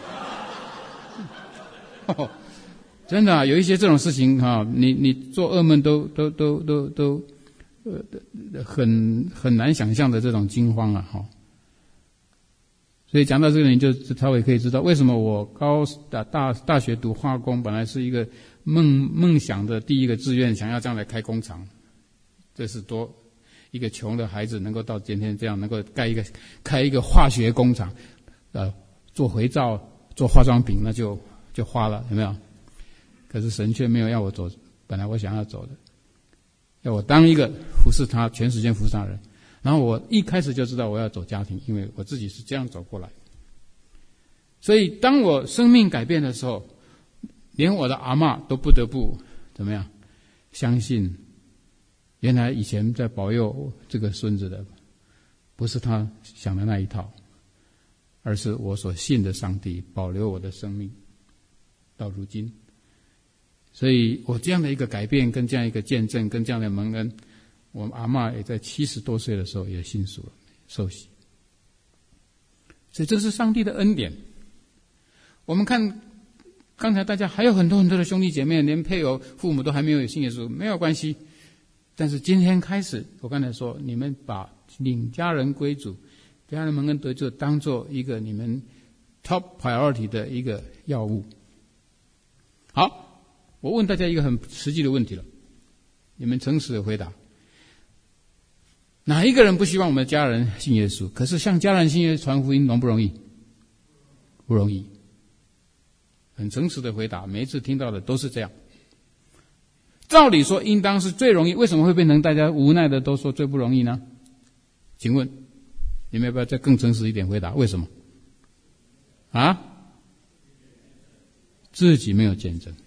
哦，真的啊，有一些这种事情哈、啊，你你做噩梦都都都都都呃很很难想象的这种惊慌啊哈。所以讲到这个，你就稍微可以知道为什么我高大大大学读化工，本来是一个梦梦想的第一个志愿，想要将来开工厂。这是多一个穷的孩子能够到今天这样，能够盖一个开一个化学工厂，呃，做肥皂、做化妆品，那就就花了，有没有？可是神却没有要我走，本来我想要走的，要我当一个服侍他、全时间服侍他的人。然后我一开始就知道我要走家庭，因为我自己是这样走过来。所以当我生命改变的时候，连我的阿嬷都不得不怎么样相信，原来以前在保佑这个孙子的不是他想的那一套，而是我所信的上帝保留我的生命到如今。所以我这样的一个改变，跟这样一个见证，跟这样的蒙恩，我阿嬷也在七十多岁的时候也信主了，受洗。所以这是上帝的恩典。我们看刚才大家还有很多很多的兄弟姐妹，连配偶、父母都还没有信耶稣，没有关系。 但是今天开始，我刚才说，你们把领家人归主、家人蒙恩得救当做一个你们 top priority 的一个要务。好，我问大家一个很实际的问题了，你们诚实的回答。哪一个人不希望我们的家人信耶稣？可是向家人信耶稣传福音容不容易？不容易。很诚实的回答，每一次听到的都是这样。照理说应当是最容易，为什么会变成大家无奈的都说最不容易呢？请问你们要不要再更诚实一点回答？为什么？啊？自己没有见证。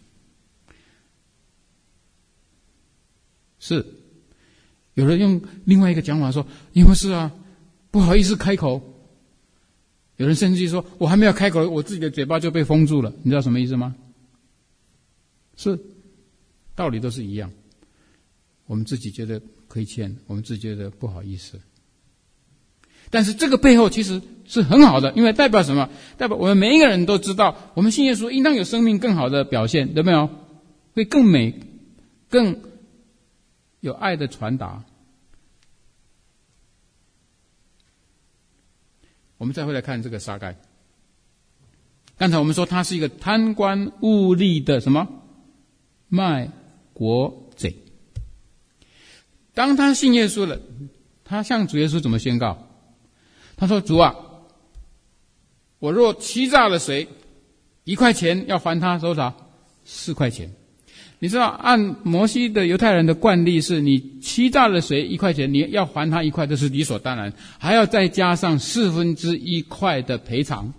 是有人用另外一个讲法说，因为是啊，不好意思开口。有人甚至说，我还没有开口，我自己的嘴巴就被封住了。你知道什么意思吗？是道理都是一样，我们自己觉得亏欠，我们自己觉得不好意思。但是这个背后其实是很好的，因为代表什么？代表我们每一个人都知道，我们信耶稣应当有生命更好的表现，对没有？会更美，更有爱的传达。我们再回来看这个撒该。刚才我们说他是一个贪官污吏的什么？卖国贼。当他信耶稣了，他向主耶稣怎么宣告？他说：主啊，我若欺诈了谁，一块钱要还他多少？四块钱。你知道按摩西的犹太人的惯例是，你欺诈了谁一块钱，你要还他一块，这是理所当然，还要再加上四分之一块的赔偿。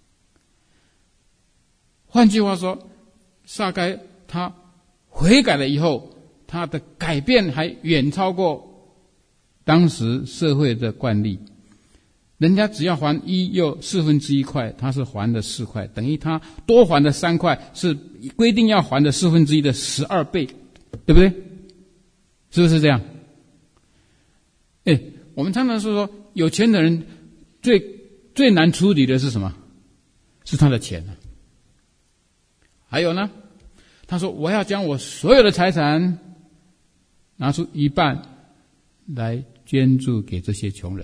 换句话说，撒该他悔改了以后，他的改变还远超过当时社会的惯例。人家只要还一又四分之一块，他是还的四块，等于他多还的三块，是规定要还的四分之一的十二倍，对不对？是不是这样？哎，我们常常说说有钱的人最最难处理的是什么？是他的钱啊。还有呢，他说我要将我所有的财产拿出一半来捐助给这些穷人。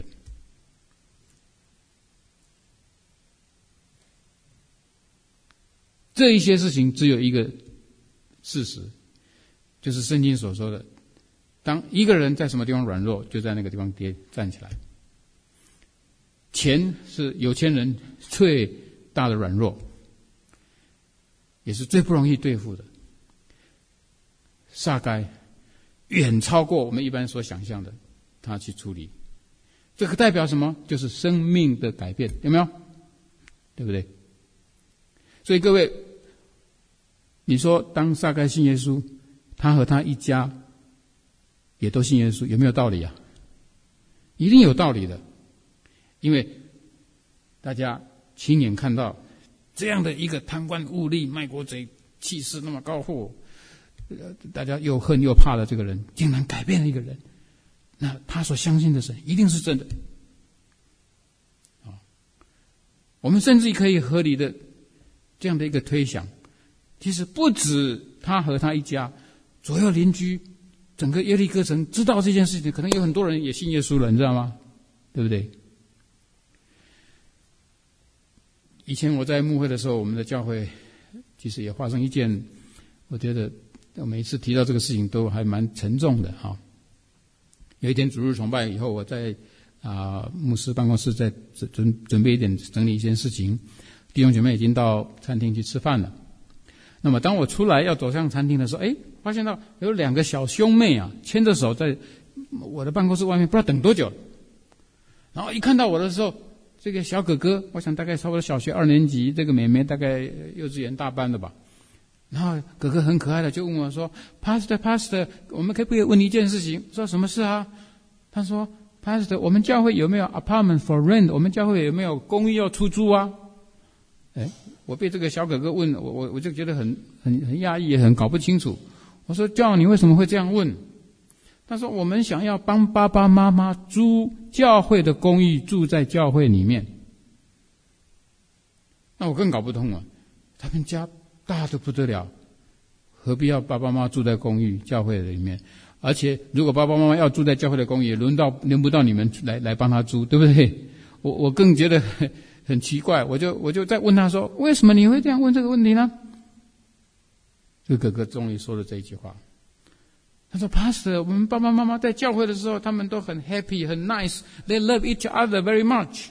这一些事情只有一个事实，就是圣经所说的，当一个人在什么地方软弱，就在那个地方跌站起来。钱是有钱人最大的软弱，也是最不容易对付的。撒该远超过我们一般所想象的，他去处理。这个代表什么？就是生命的改变，有没有？对不对？所以各位，你说当撒该信耶稣，他和他一家也都信耶稣，有没有道理啊？一定有道理的，因为大家亲眼看到这样的一个贪官污吏、卖国贼、气势那么高阔，大家又恨又怕的这个人，竟然改变了一个人，那他所相信的神一定是真的。我们甚至可以合理的这样的一个推想，其实不止他和他一家，左右邻居，整个耶利哥城知道这件事情，可能有很多人也信耶稣了，你知道吗？对不对？以前我在牧会的时候，我们的教会其实也发生一件，我觉得我每一次提到这个事情都还蛮沉重的哈。有一天主日崇拜以后，我在啊、呃、牧师办公室在准准备一点整理一件事情，弟兄姐妹已经到餐厅去吃饭了。那么当我出来要走向餐厅的时候，哎，发现到有两个小兄妹啊，牵着手在我的办公室外面，不知道等多久。然后一看到我的时候，这个小哥哥，我想大概差不多小学二年级，这个妹妹大概幼稚园大班的吧。然后哥哥很可爱的就问我说 ：“Pastor, Pastor， 我们可不可以问你一件事情？”说什么事啊？他说 ：“Pastor， 我们教会有没有 apartment for rent？ 我们教会有没有公寓要出租啊？”哎，我被这个小哥哥问，我我我就觉得很很很讶异，也很搞不清楚。我说：“John，你为什么会这样问？”他说：“我们想要帮爸爸妈妈租教会的公寓，住在教会里面。”那我更搞不通了，他们家大得不得了，何必要爸爸妈妈住在公寓教会里面？ 而且如果爸爸妈妈要住在教会的公寓，轮到轮不到你们来来帮他租，对不对？我我更觉得很很奇怪，我就我就在问他说，为什么你会这样问这个问题呢？这个哥哥终于说了这一句话，他说 Pastor， 我们爸爸妈妈在教会的时候，他们都很 happy 很 nice， they love each other very much。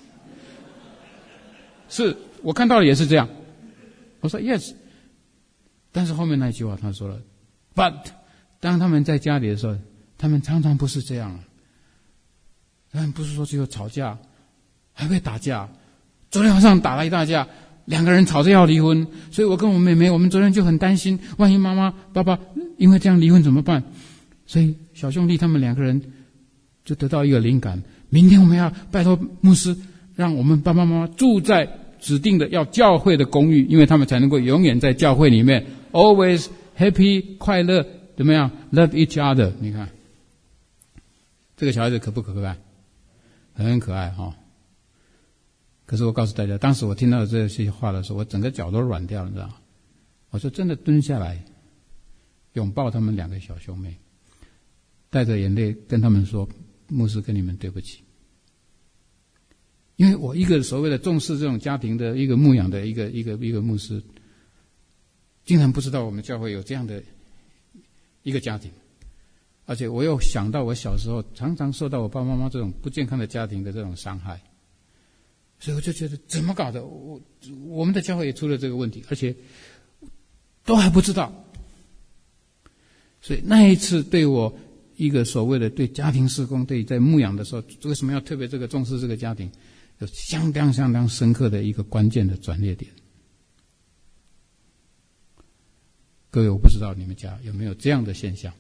是我看到的也是这样。我说 yes， 但是后面那一句话他说了 but 当他们在家里的时候，他们常常不是这样啊。他们不是说只有吵架，还会打架。昨天晚上打了一大架，两个人吵着要离婚，所以我跟我妹妹，我们昨天就很担心，万一妈妈爸爸因为这样离婚怎么办？所以小兄弟他们两个人就得到一个灵感，明天我们要拜托牧师，让我们爸爸妈妈住在指定的要教会的公寓，因为他们才能够永远在教会里面 always happy 快乐，怎么样 love each other。 你看这个小孩子可不可爱？很可爱哈、哦。可是我告诉大家，当时我听到这些话的时候，我整个脚都软掉了，你知道吗？我就真的蹲下来拥抱他们两个小兄妹，带着眼泪跟他们说，牧师跟你们对不起。因为我一个所谓的重视这种家庭的一个牧养的一个一个一个牧师，竟然不知道我们教会有这样的一个家庭，而且我又想到我小时候常常受到我爸爸妈妈这种不健康的家庭的这种伤害，所以我就觉得怎么搞的？我我们的教会也出了这个问题，而且都还不知道。所以那一次对我一个所谓的对家庭事工，对在牧养的时候，为什么要特别这个重视这个家庭，有相当相当深刻的一个关键的转捩点。各位，我不知道你们家有没有这样的现象。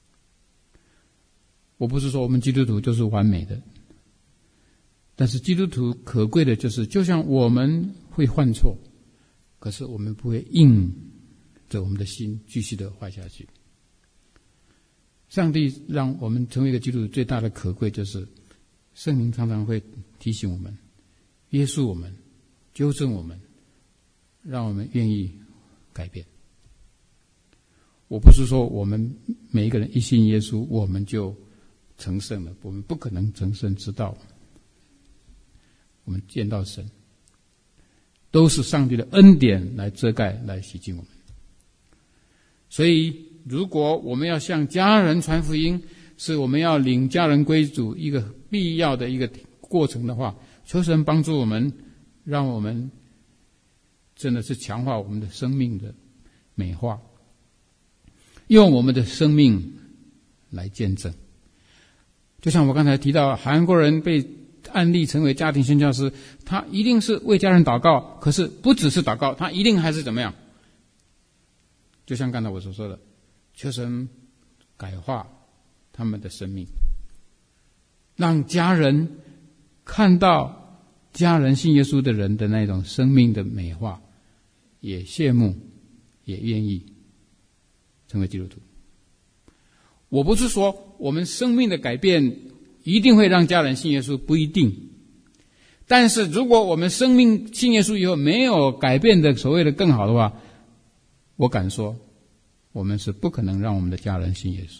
我不是说我们基督徒就是完美的，但是基督徒可贵的就是，就像我们会犯错，可是我们不会硬着我们的心继续的坏下去。上帝让我们成为一个基督徒最大的可贵，就是圣灵常常会提醒我们，约束我们，纠正我们，让我们愿意改变。我不是说我们每一个人一信耶稣我们就成圣了，我们不可能成圣，直到我们见到神，都是上帝的恩典来遮盖来洗净我们。所以如果我们要向家人传福音，是我们要领家人归主一个必要的一个过程的话，求神帮助我们，让我们真的是强化我们的生命的美化，用我们的生命来见证。就像我刚才提到，韩国人被案例成为家庭宣教师，他一定是为家人祷告，可是不只是祷告，他一定还是怎么样？就像刚才我所说的，求神改化他们的生命，让家人看到家人信耶稣的人的那种生命的美化，也羡慕，也愿意成为基督徒。我不是说我们生命的改变一定会让家人信耶稣，不一定。但是如果我们生命信耶稣以后没有改变的所谓的更好的话，我敢说我们是不可能让我们的家人信耶稣。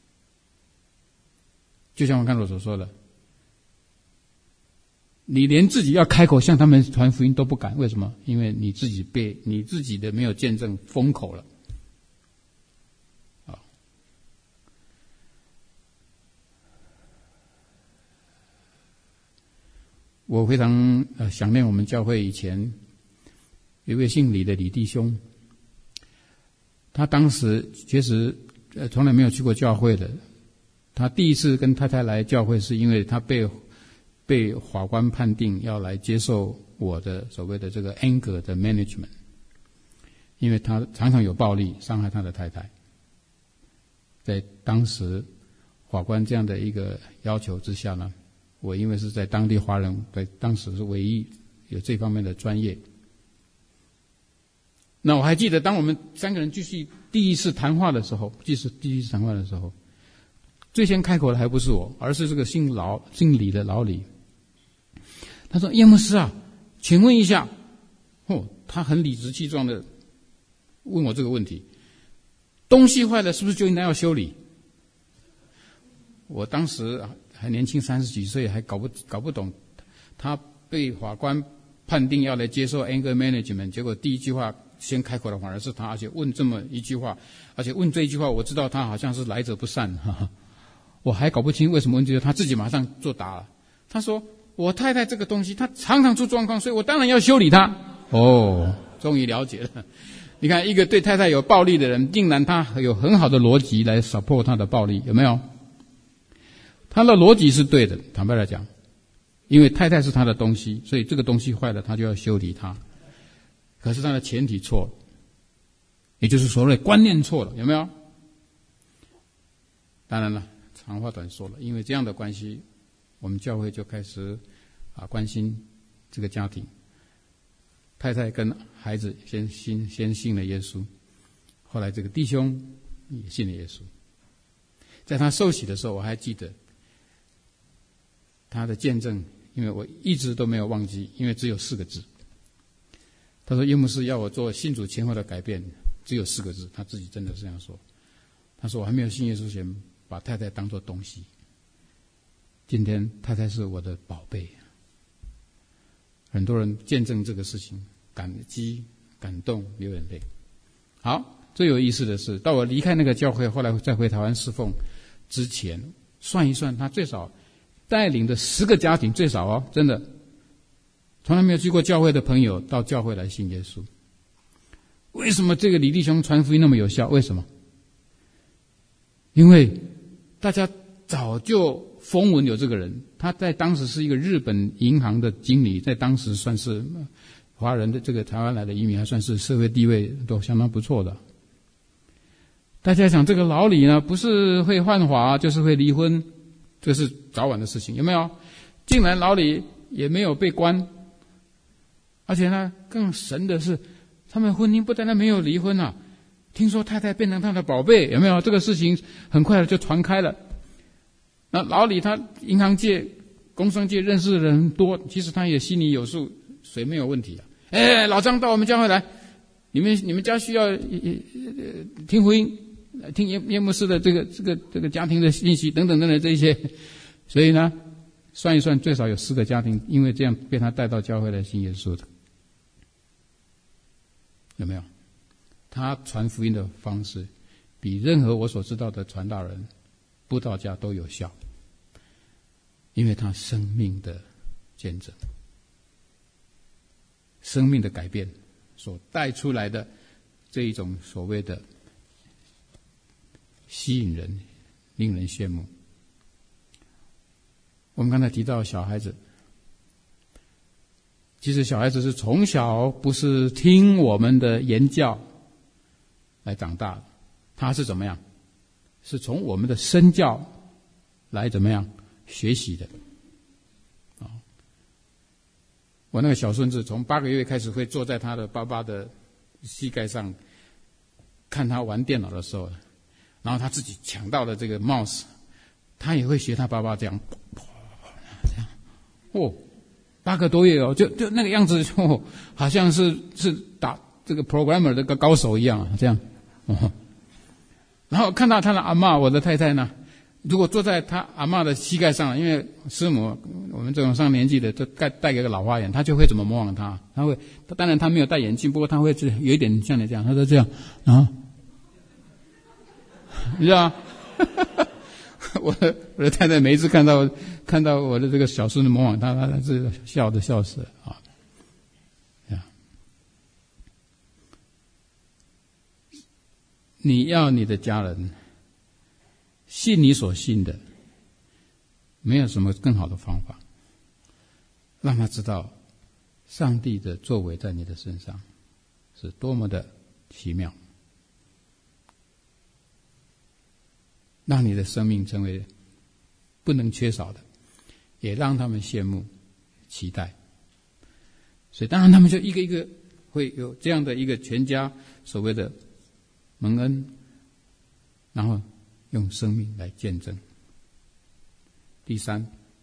就像我刚才所说的，你连自己要开口向他们传福音都不敢，为什么？因为你自己被你自己的没有见证封口了。我非常呃想念我们教会以前有一位姓李的李弟兄，他当时其实呃从来没有去过教会的。他第一次跟太太来教会，是因为他被被法官判定要来接受我的所谓的这个 anger 的 management， 因为他常常有暴力伤害他的太太。在当时法官这样的一个要求之下呢，我因为是在当地华人，在当时是唯一有这方面的专业。那我还记得，当我们三个人继续第一次谈话的时候，即是第一次谈话的时候，最先开口的还不是我，而是这个姓老、姓李的老李。他说：“叶牧师啊，请问一下，哦，他很理直气壮的问我这个问题：东西坏了是不是就应该要修理？ 我当时还年轻，三十几岁，还搞不搞不懂，他被法官判定要来接受 anger management， 结果第一句话先开口的反而是他，而且问这么一句话，而且问这一句话，我知道他好像是来者不善，哈哈，我还搞不清为什么问这个，他自己马上作答了。他说：“我太太这个东西，她常常出状况，所以我当然要修理她。”哦，终于了解了。你看，一个对太太有暴力的人，竟然他有很好的逻辑来 support 他的暴力，有没有？他的逻辑是对的，坦白来讲，因为太太是他的东西，所以这个东西坏了，他就要修理它。可是他的前提错了，也就是所谓的观念错了，有没有？当然了，长话短说了，因为这样的关系，我们教会就开始啊关心这个家庭。太太跟孩子先信先信了耶稣，后来这个弟兄也信了耶稣。在他受洗的时候，我还记得他的见证，因为我一直都没有忘记，因为只有四个字。他说：“叶牧师要我做信主前后的改变，只有四个字。”他自己真的是这样说。他说：“我还没有信耶稣前，把太太当作东西。今天太太是我的宝贝。”很多人见证这个事情，感激、感动、流眼泪。好，最有意思的是，到我离开那个教会，后来再回台湾侍奉之前，算一算，他最少带领的十个家庭，最少哦，真的，从来没有去过教会的朋友到教会来信耶稣。为什么这个李弟兄传福音那么有效？为什么？因为大家早就风闻有这个人，他在当时是一个日本银行的经理，在当时算是华人的这个台湾来的移民，还算是社会地位都相当不错的。大家想，这个老李呢，不是会犯法就是会离婚，这是早晚的事情，有没有？竟然老李也没有被关，而且呢，更神的是，他们婚姻不单单没有离婚啊，听说太太变成他的宝贝，有没有？这个事情很快的就传开了。那老李他银行界、工商界认识的人多，其实他也心里有数，谁没有问题啊？哎，老张到我们教会来，你们你们家需要、呃、听福音，听叶叶牧师的这个这个这个家庭的信息等等等等这一些，所以呢，算一算最少有四个家庭因为这样被他带到教会来信耶稣的，有没有？他传福音的方式比任何我所知道的传道人、布道家都有效，因为他生命的见证、生命的改变所带出来的这一种所谓的吸引人、令人羡慕。我们刚才提到小孩子，其实小孩子是从小不是听我们的言教来长大的，他是怎么样？是从我们的身教来怎么样学习的。哦，我那个小孙子从八个月开始会坐在他的爸爸的膝盖上看他玩电脑的时候，然后他自己抢到了这个 mouse， 他也会学他爸爸这样这样哦，八个多月哦，就就那个样子，哦，好像是是打这个 programmer 的个高手一样啊，这样哦。然后看到他的阿嬷，我的太太呢，如果坐在他阿嬷的膝盖上，因为师母我们这种上年纪的都戴戴个老花眼，他就会怎么模仿他？他会，当然他没有戴眼镜，不过他会有一点像你这样，他说这样，然后你知道吗？我的我的太太每一次看到看到我的这个小孙子模仿他，他是笑的笑死了啊！你要你的家人信你所信的，没有什么更好的方法，让他知道上帝的作为在你的身上是多么的奇妙，让你的生命成为不能缺少的，也让他们羡慕期待。所以当然他们就一个一个会有这样的一个全家所谓的蒙恩，然后用生命来见证。第三，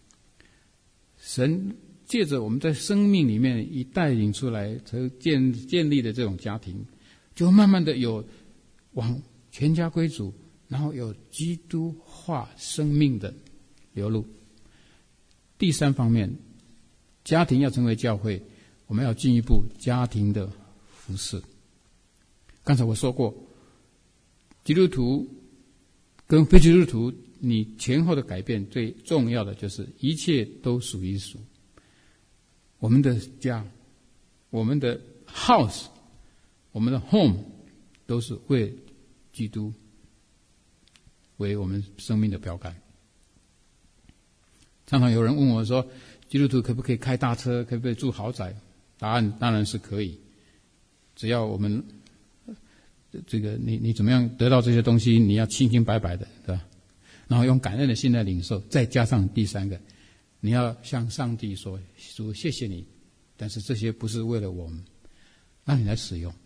神借着我们在生命里面一带领出来才建建立的这种家庭，就慢慢的有往全家归主然后有基督化生命的流露。第三方面，家庭要成为教会，我们要进一步家庭的服事。刚才我说过，基督徒跟非基督徒，你前后的改变最重要的就是一切都属于属。我们的家，我们的 house， 我们的 home 都是为基督为我们生命的标杆。常常有人问我说，基督徒可不可以开大车，可不可以住豪宅？答案当然是可以，只要我们这个你你怎么样得到这些东西，你要清清白白的，对吧？然后用感恩的心来领受，再加上第三个，你要向上帝说，主谢谢你，但是这些不是为了我们，让你来使用。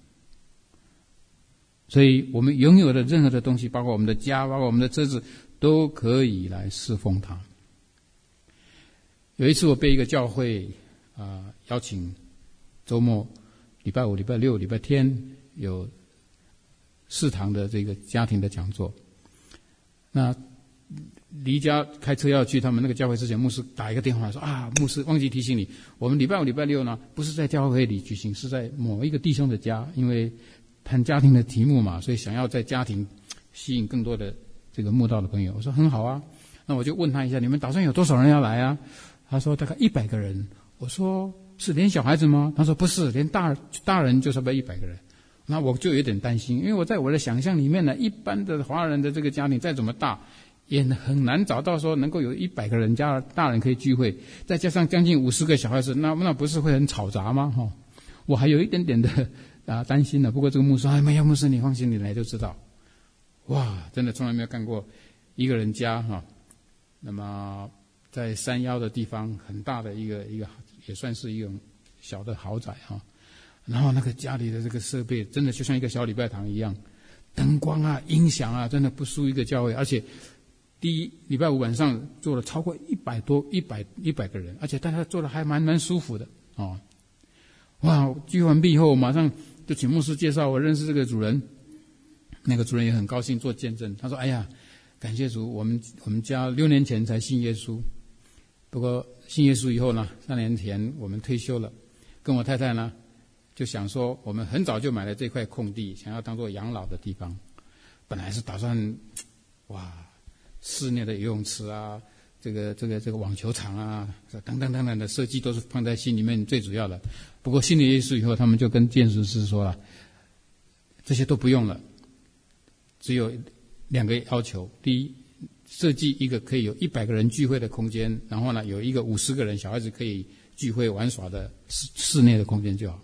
所以我们拥有的任何的东西，包括我们的家，包括我们的车子，都可以来侍奉他。有一次我被一个教会啊、呃、邀请，周末礼拜五、礼拜六、礼拜天有四堂的这个家庭的讲座。那离家开车要去他们那个教会之前，牧师打一个电话说啊，牧师忘记提醒你，我们礼拜五、礼拜六呢不是在教会里举行，是在某一个弟兄的家，因为谈家庭的题目嘛，所以想要在家庭吸引更多的这个慕道的朋友。我说很好啊，那我就问他一下，你们打算有多少人要来啊？他说大概一百个人。我说是连小孩子吗？他说不是，连大大人就差不多一百个人。那我就有点担心，因为我在我的想象里面呢，一般的华人的这个家庭再怎么大，也很难找到说能够有一百个人家大人可以聚会，再加上将近五十个小孩子，那那不是会很吵杂吗？哈、哦，我还有一点点的啊担心呢。不过这个牧师，哎，没有牧师，你放心，你来就知道。哇，真的从来没有看过一个人家哈、哦，那么在山腰的地方，很大的一个一个，也算是一种小的豪宅哈、哦。然后那个家里的这个设备，真的就像一个小礼拜堂一样，灯光啊、音响啊，真的不输一个教会。而且第一礼拜五晚上坐了超过一百多、一百一百个人，而且大家坐的还蛮蛮舒服的哦。哇！聚会完毕以后，我马上就请牧师介绍我认识这个主人。那个主人也很高兴做见证，他说：“哎呀，感谢主，我们我们家六年前才信耶稣，不过信耶稣以后呢，三年前我们退休了，跟我太太呢。”就想说，我们很早就买了这块空地，想要当做养老的地方。本来是打算，哇，室内的游泳池啊，这个这个这个网球场啊，等等等等的设计都是放在心里面最主要的。不过信了耶稣以后，他们就跟建筑师说了，这些都不用了，只有两个要求：第一，设计一个可以有一百个人聚会的空间，然后呢，有一个五十个人小孩子可以聚会玩耍的室室内的空间就好。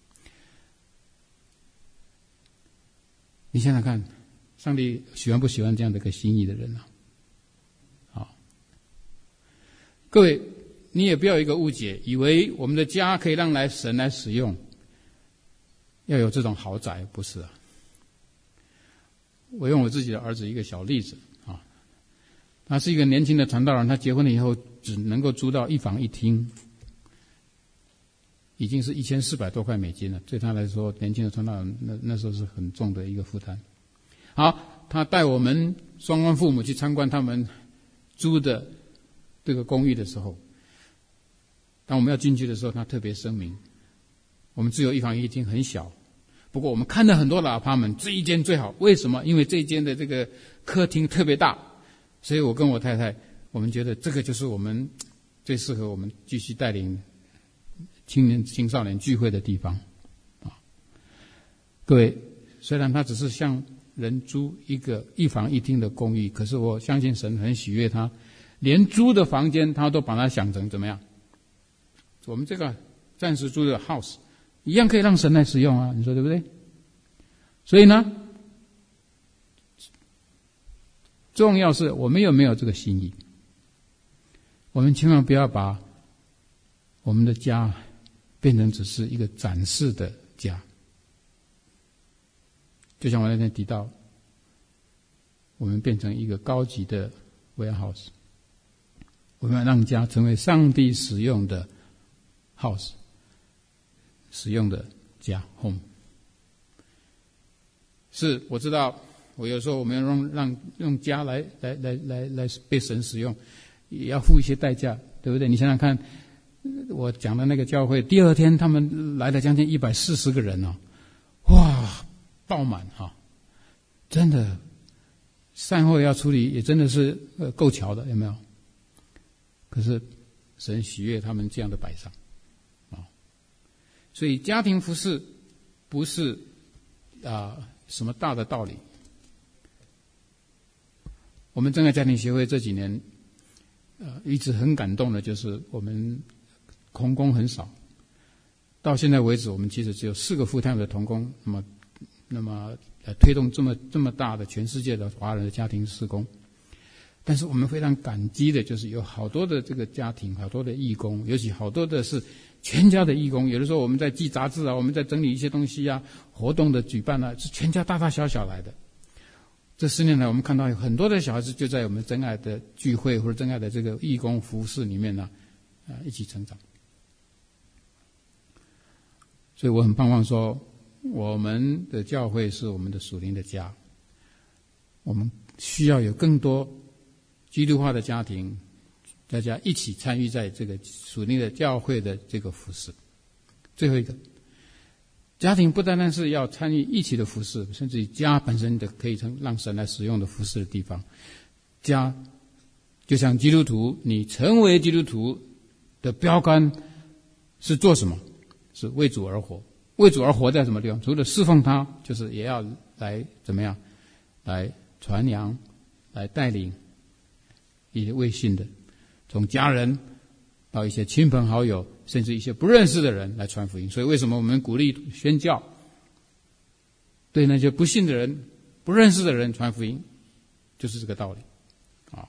你想想看，上帝喜欢不喜欢这样的一个心意的人呢、啊？好，各位，你也不要有一个误解，以为我们的家可以让来神来使用，要有这种豪宅，不是啊。我用我自己的儿子一个小例子啊，他是一个年轻的传道人，他结婚了以后只能够租到一房一厅，已经是一千四百多块美金了，对他来说，年轻的传道人那那时候是很重的一个负担。好，他带我们双方父母去参观他们租的这个公寓的时候，当我们要进去的时候，他特别声明，我们只有一房一厅，很小。不过我们看到很多的 apartment， 这一间最好。为什么？因为这一间的这个客厅特别大，所以我跟我太太，我们觉得这个就是我们最适合我们继续带领青年青少年聚会的地方啊。各位，虽然他只是向人租一个一房一厅的公寓，可是我相信神很喜悦他，连租的房间他都把它想成怎么样？我们这个暂时租的 house 一样可以让神来使用啊，你说对不对？所以呢，重要是我们有没有这个心意。我们千万不要把我们的家变成只是一个展示的家。就像我那天提到，我们变成一个高级的 warehouse， 我们要让家成为上帝使用的 house， 使用的家 home。是，我知道我有时候我们要让让用家来来来来来被神使用，也要付一些代价，对不对？你想想看，我讲的那个教会，第二天他们来了将近一百四十个人哦，哇，爆满哈、哦，真的，善后要处理也真的是呃够巧的，有没有？可是神喜悦他们这样的摆上啊、哦，所以家庭服事不是啊、呃、什么大的道理。我们真爱家庭协会这几年，呃，一直很感动的，就是我们同工很少，到现在为止，我们其实只有四个full time的同工，那么，那么呃推动这么这么大的全世界的华人的家庭事工。但是我们非常感激的，就是有好多的这个家庭，好多的义工，尤其好多的是全家的义工。有的时候我们在寄杂志啊，我们在整理一些东西啊，活动的举办啊，是全家大大小小来的。这十年来，我们看到有很多的小孩子就在我们真爱的聚会或者真爱的这个义工服事里面呢，啊，一起成长。所以我很盼望说，我们的教会是我们的属灵的家，我们需要有更多基督化的家庭，大家一起参与在这个属灵的教会的这个服事。最后一个。家庭不单单是要参与一起的服事，甚至于家本身的可以让神来使用的服事的地方。家就像基督徒，你成为基督徒的标杆是做什么？是为主而活。为主而活在什么地方？除了侍奉他，就是也要来怎么样？来传扬，来带领一些未信的，从家人到一些亲朋好友，甚至一些不认识的人来传福音。所以为什么我们鼓励宣教，对那些不信的人、不认识的人传福音，就是这个道理啊。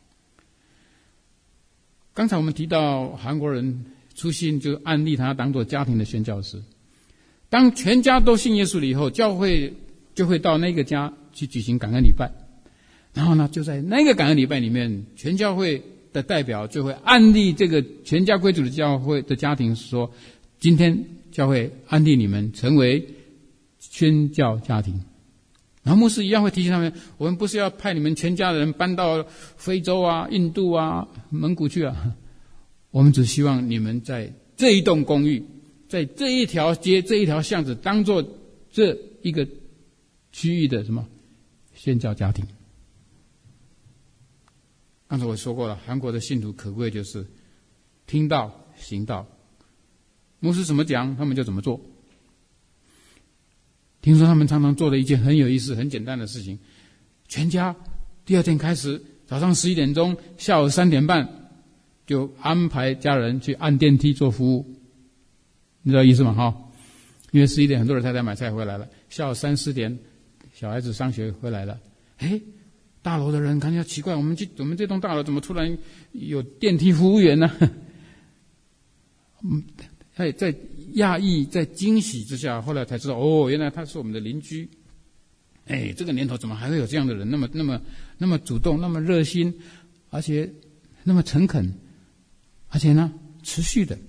刚才我们提到韩国人初信，就案例他当作家庭的宣教师。当全家都信耶稣了以后，教会就会到那个家去举行感恩礼拜，然后呢，就在那个感恩礼拜里面，全教会的代表就会案例这个全家归主的教会的家庭说，今天教会案例你们成为宣教家庭。然后牧师一样会提醒他们，我们不是要派你们全家的人搬到非洲啊、印度啊、蒙古去啊，我们只希望你们在这一栋公寓，在这一条街、这一条巷子，当做这一个区域的什么宣教家庭。刚才我说过了，韩国的信徒可贵就是听到行道，牧师怎么讲，他们就怎么做。听说他们常常做了一件很有意思、很简单的事情，全家第二天开始，早上十一点钟，下午三点半，就安排家人去按电梯做服务。你知道意思吗？哈，因为十一点很多人太太买菜回来了，下午三四点，小孩子上学回来了，哎。大楼的人看见奇怪，我们这我们这栋大楼怎么突然有电梯服务员呢？嗯，在在讶异、在惊喜之下，后来才知道，哦，原来他是我们的邻居。哎，这个年头怎么还会有这样的人，那么那么那么主动，那么热心，而且那么诚恳，而且呢持续的。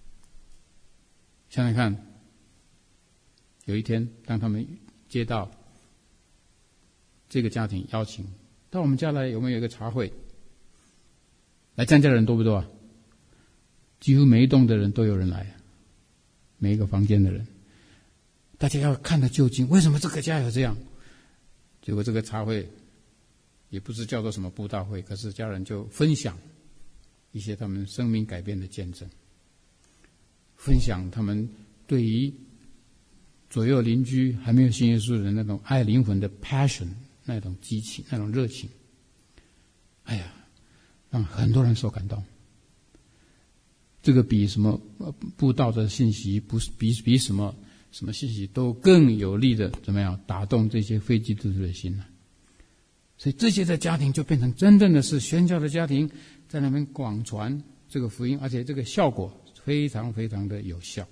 想想看，有一天当他们接到这个家庭邀请到我们家来，有没有一个茶会？来参加的人多不多啊？几乎每一栋的人都有人来，每一个房间的人，大家要看得究竟，为什么这个家有这样？结果这个茶会也不是叫做什么布道会，可是家人就分享一些他们生命改变的见证，分享他们对于左右邻居还没有信耶稣的人那种爱灵魂的 passion， 那种激情，那种热情，哎呀，让很多人受感动。这个比什么布道的信息，不是比比什么什么信息都更有力的，怎么样打动这些非基督徒的心呢？所以这些的家庭就变成真正的是宣教的家庭，在那边广传这个福音，而且这个效果非常非常的有效。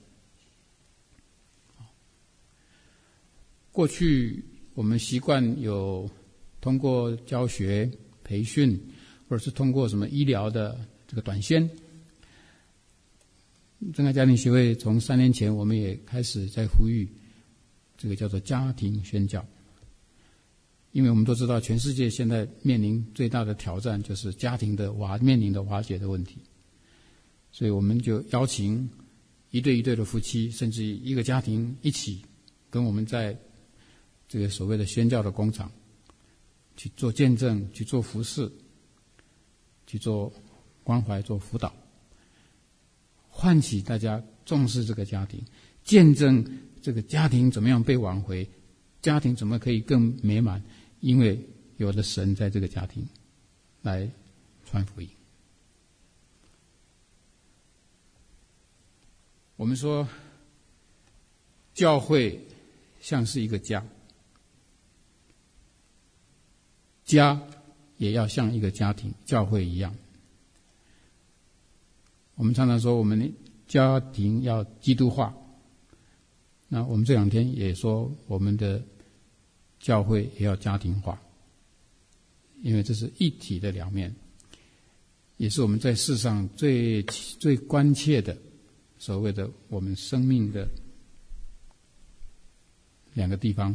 过去我们习惯有通过教学培训，或者是通过什么医疗的这个短宣。真爱家庭协会从三年前我们也开始在呼吁这个叫做家庭宣教， 因为我们都知道，全世界现在面临最大的挑战就是家庭的瓦面临的瓦解的问题，所以我们就邀请一对一对的夫妻，甚至一个家庭一起跟我们在这个所谓的宣教的工厂去做见证，去做服事，去做关怀，做辅导，唤起大家重视这个家庭，见证这个家庭怎么样被挽回，家庭怎么可以更美满，因为有了神在这个家庭来传福音。我们说教会像是一个家，家也要像一个家庭教会一样。我们常常说我们家庭要基督化，那我们这两天也说我们的教会也要家庭化，因为这是一体的两面，也是我们在世上最最关切的所谓的我们生命的两个地方。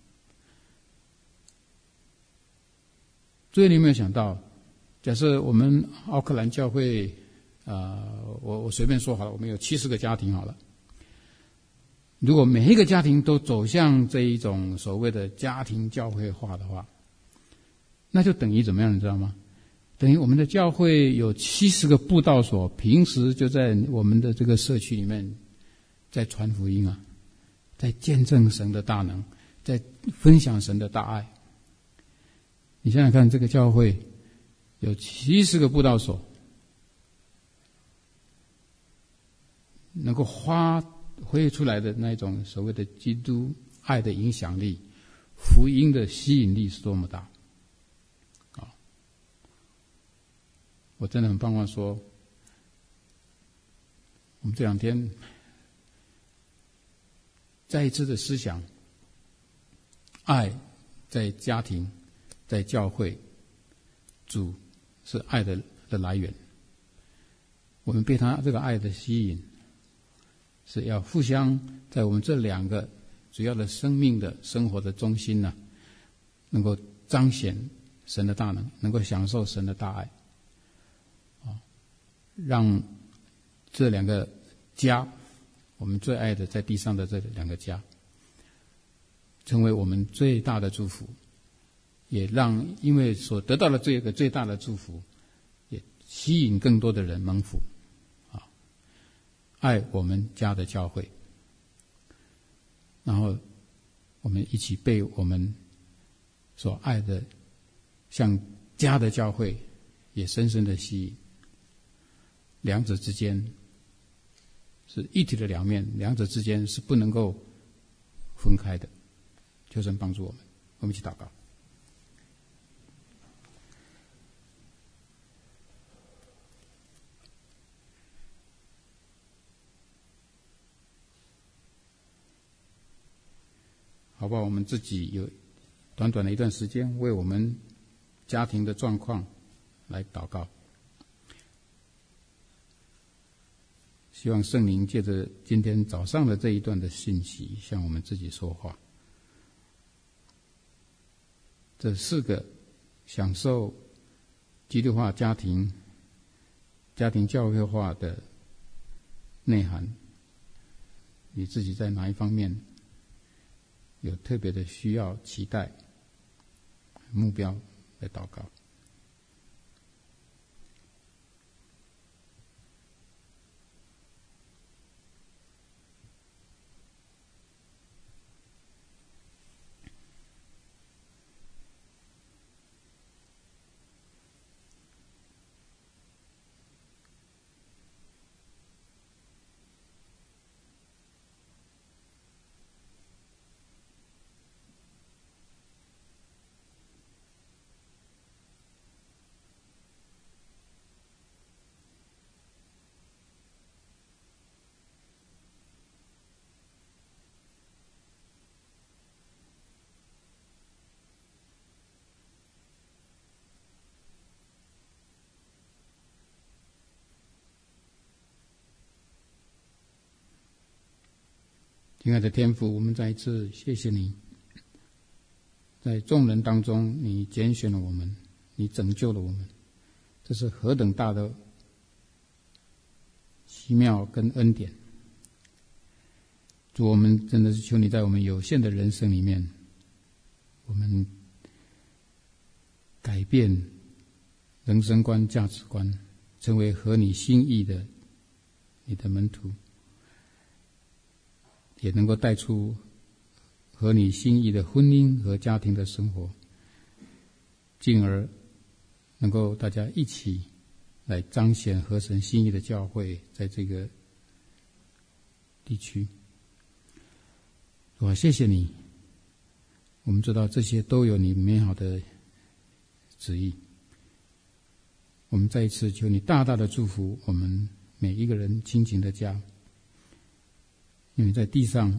所以你有没有想到，假设我们奥克兰教会呃，我我随便说好了，我们有七十个家庭好了。如果每一个家庭都走向这一种所谓的家庭教会化的话，那就等于怎么样，你知道吗？等于我们的教会有七十个布道所，平时就在我们的这个社区里面在传福音啊，在见证神的大能，在分享神的大爱。你想想看，这个教会有七十个布道所，能够发挥出来的那种所谓的基督爱的影响力，福音的吸引力是多么大啊！我真的很盼望说，我们这两天再一次的思想，爱在家庭，在教会，主是爱的的来源，我们被他这个爱的吸引，是要互相在我们这两个主要的生命的生活的中心呢、啊，能够彰显神的大能，能够享受神的大爱，啊，让这两个家，我们最爱的在地上的这两个家，成为我们最大的祝福，也让因为所得到的这个最大的祝福，也吸引更多的人蒙福。爱我们家的教会，然后我们一起被我们所爱的像家的教会也深深的吸引。两者之间是一体的两面，两者之间是不能够分开的。求神帮助我们，我们一起祷告。好不好？我们自己有短短的一段时间，为我们家庭的状况来祷告，希望圣灵借着今天早上的这一段的信息，向我们自己说话。这四个享受基督化家庭、家庭教会化的内涵，你自己在哪一方面有特别的需要、期待、目标来祷告。亲爱的天父，我们再一次谢谢你， 在众人当中，你拣选了我们，你拯救了我们，这是何等大的奇妙跟恩典！主，我们真的是求你在我们有限的人生里面，我们改变人生观、价值观，成为合你心意的你的门徒，也能够带出合你心意的婚姻和家庭的生活，进而能够大家一起来彰显合神心意的教会在这个地区。主啊，谢谢你，我们知道这些都有你美好的旨意。我们再一次求你大大的祝福我们每一个人亲情的家，因为在地上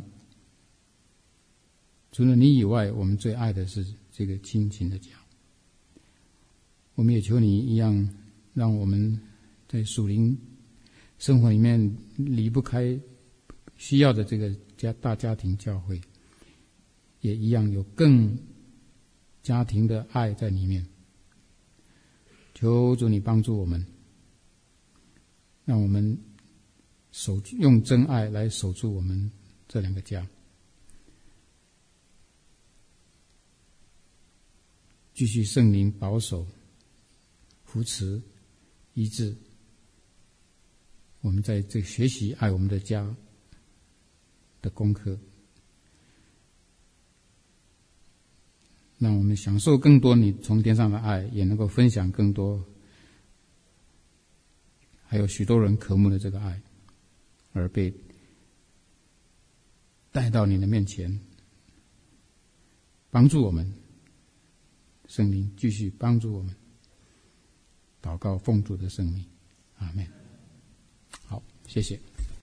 除了你以外，我们最爱的是这个亲情的家。我们也求你一样，让我们在属灵生活里面离不开需要的这个家大家庭教会，也一样有更家庭的爱在里面。求主你帮助我们，让我们守用真爱来守住我们这两个家，继续圣灵保守、扶持、医治。我们在这学习爱我们的家的功课，让我们享受更多你从天上的爱，也能够分享更多，还有许多人渴慕的这个爱，而被带到你的面前，帮助我们。圣灵继续帮助我们，祷告奉主的圣名，阿们。好，谢谢。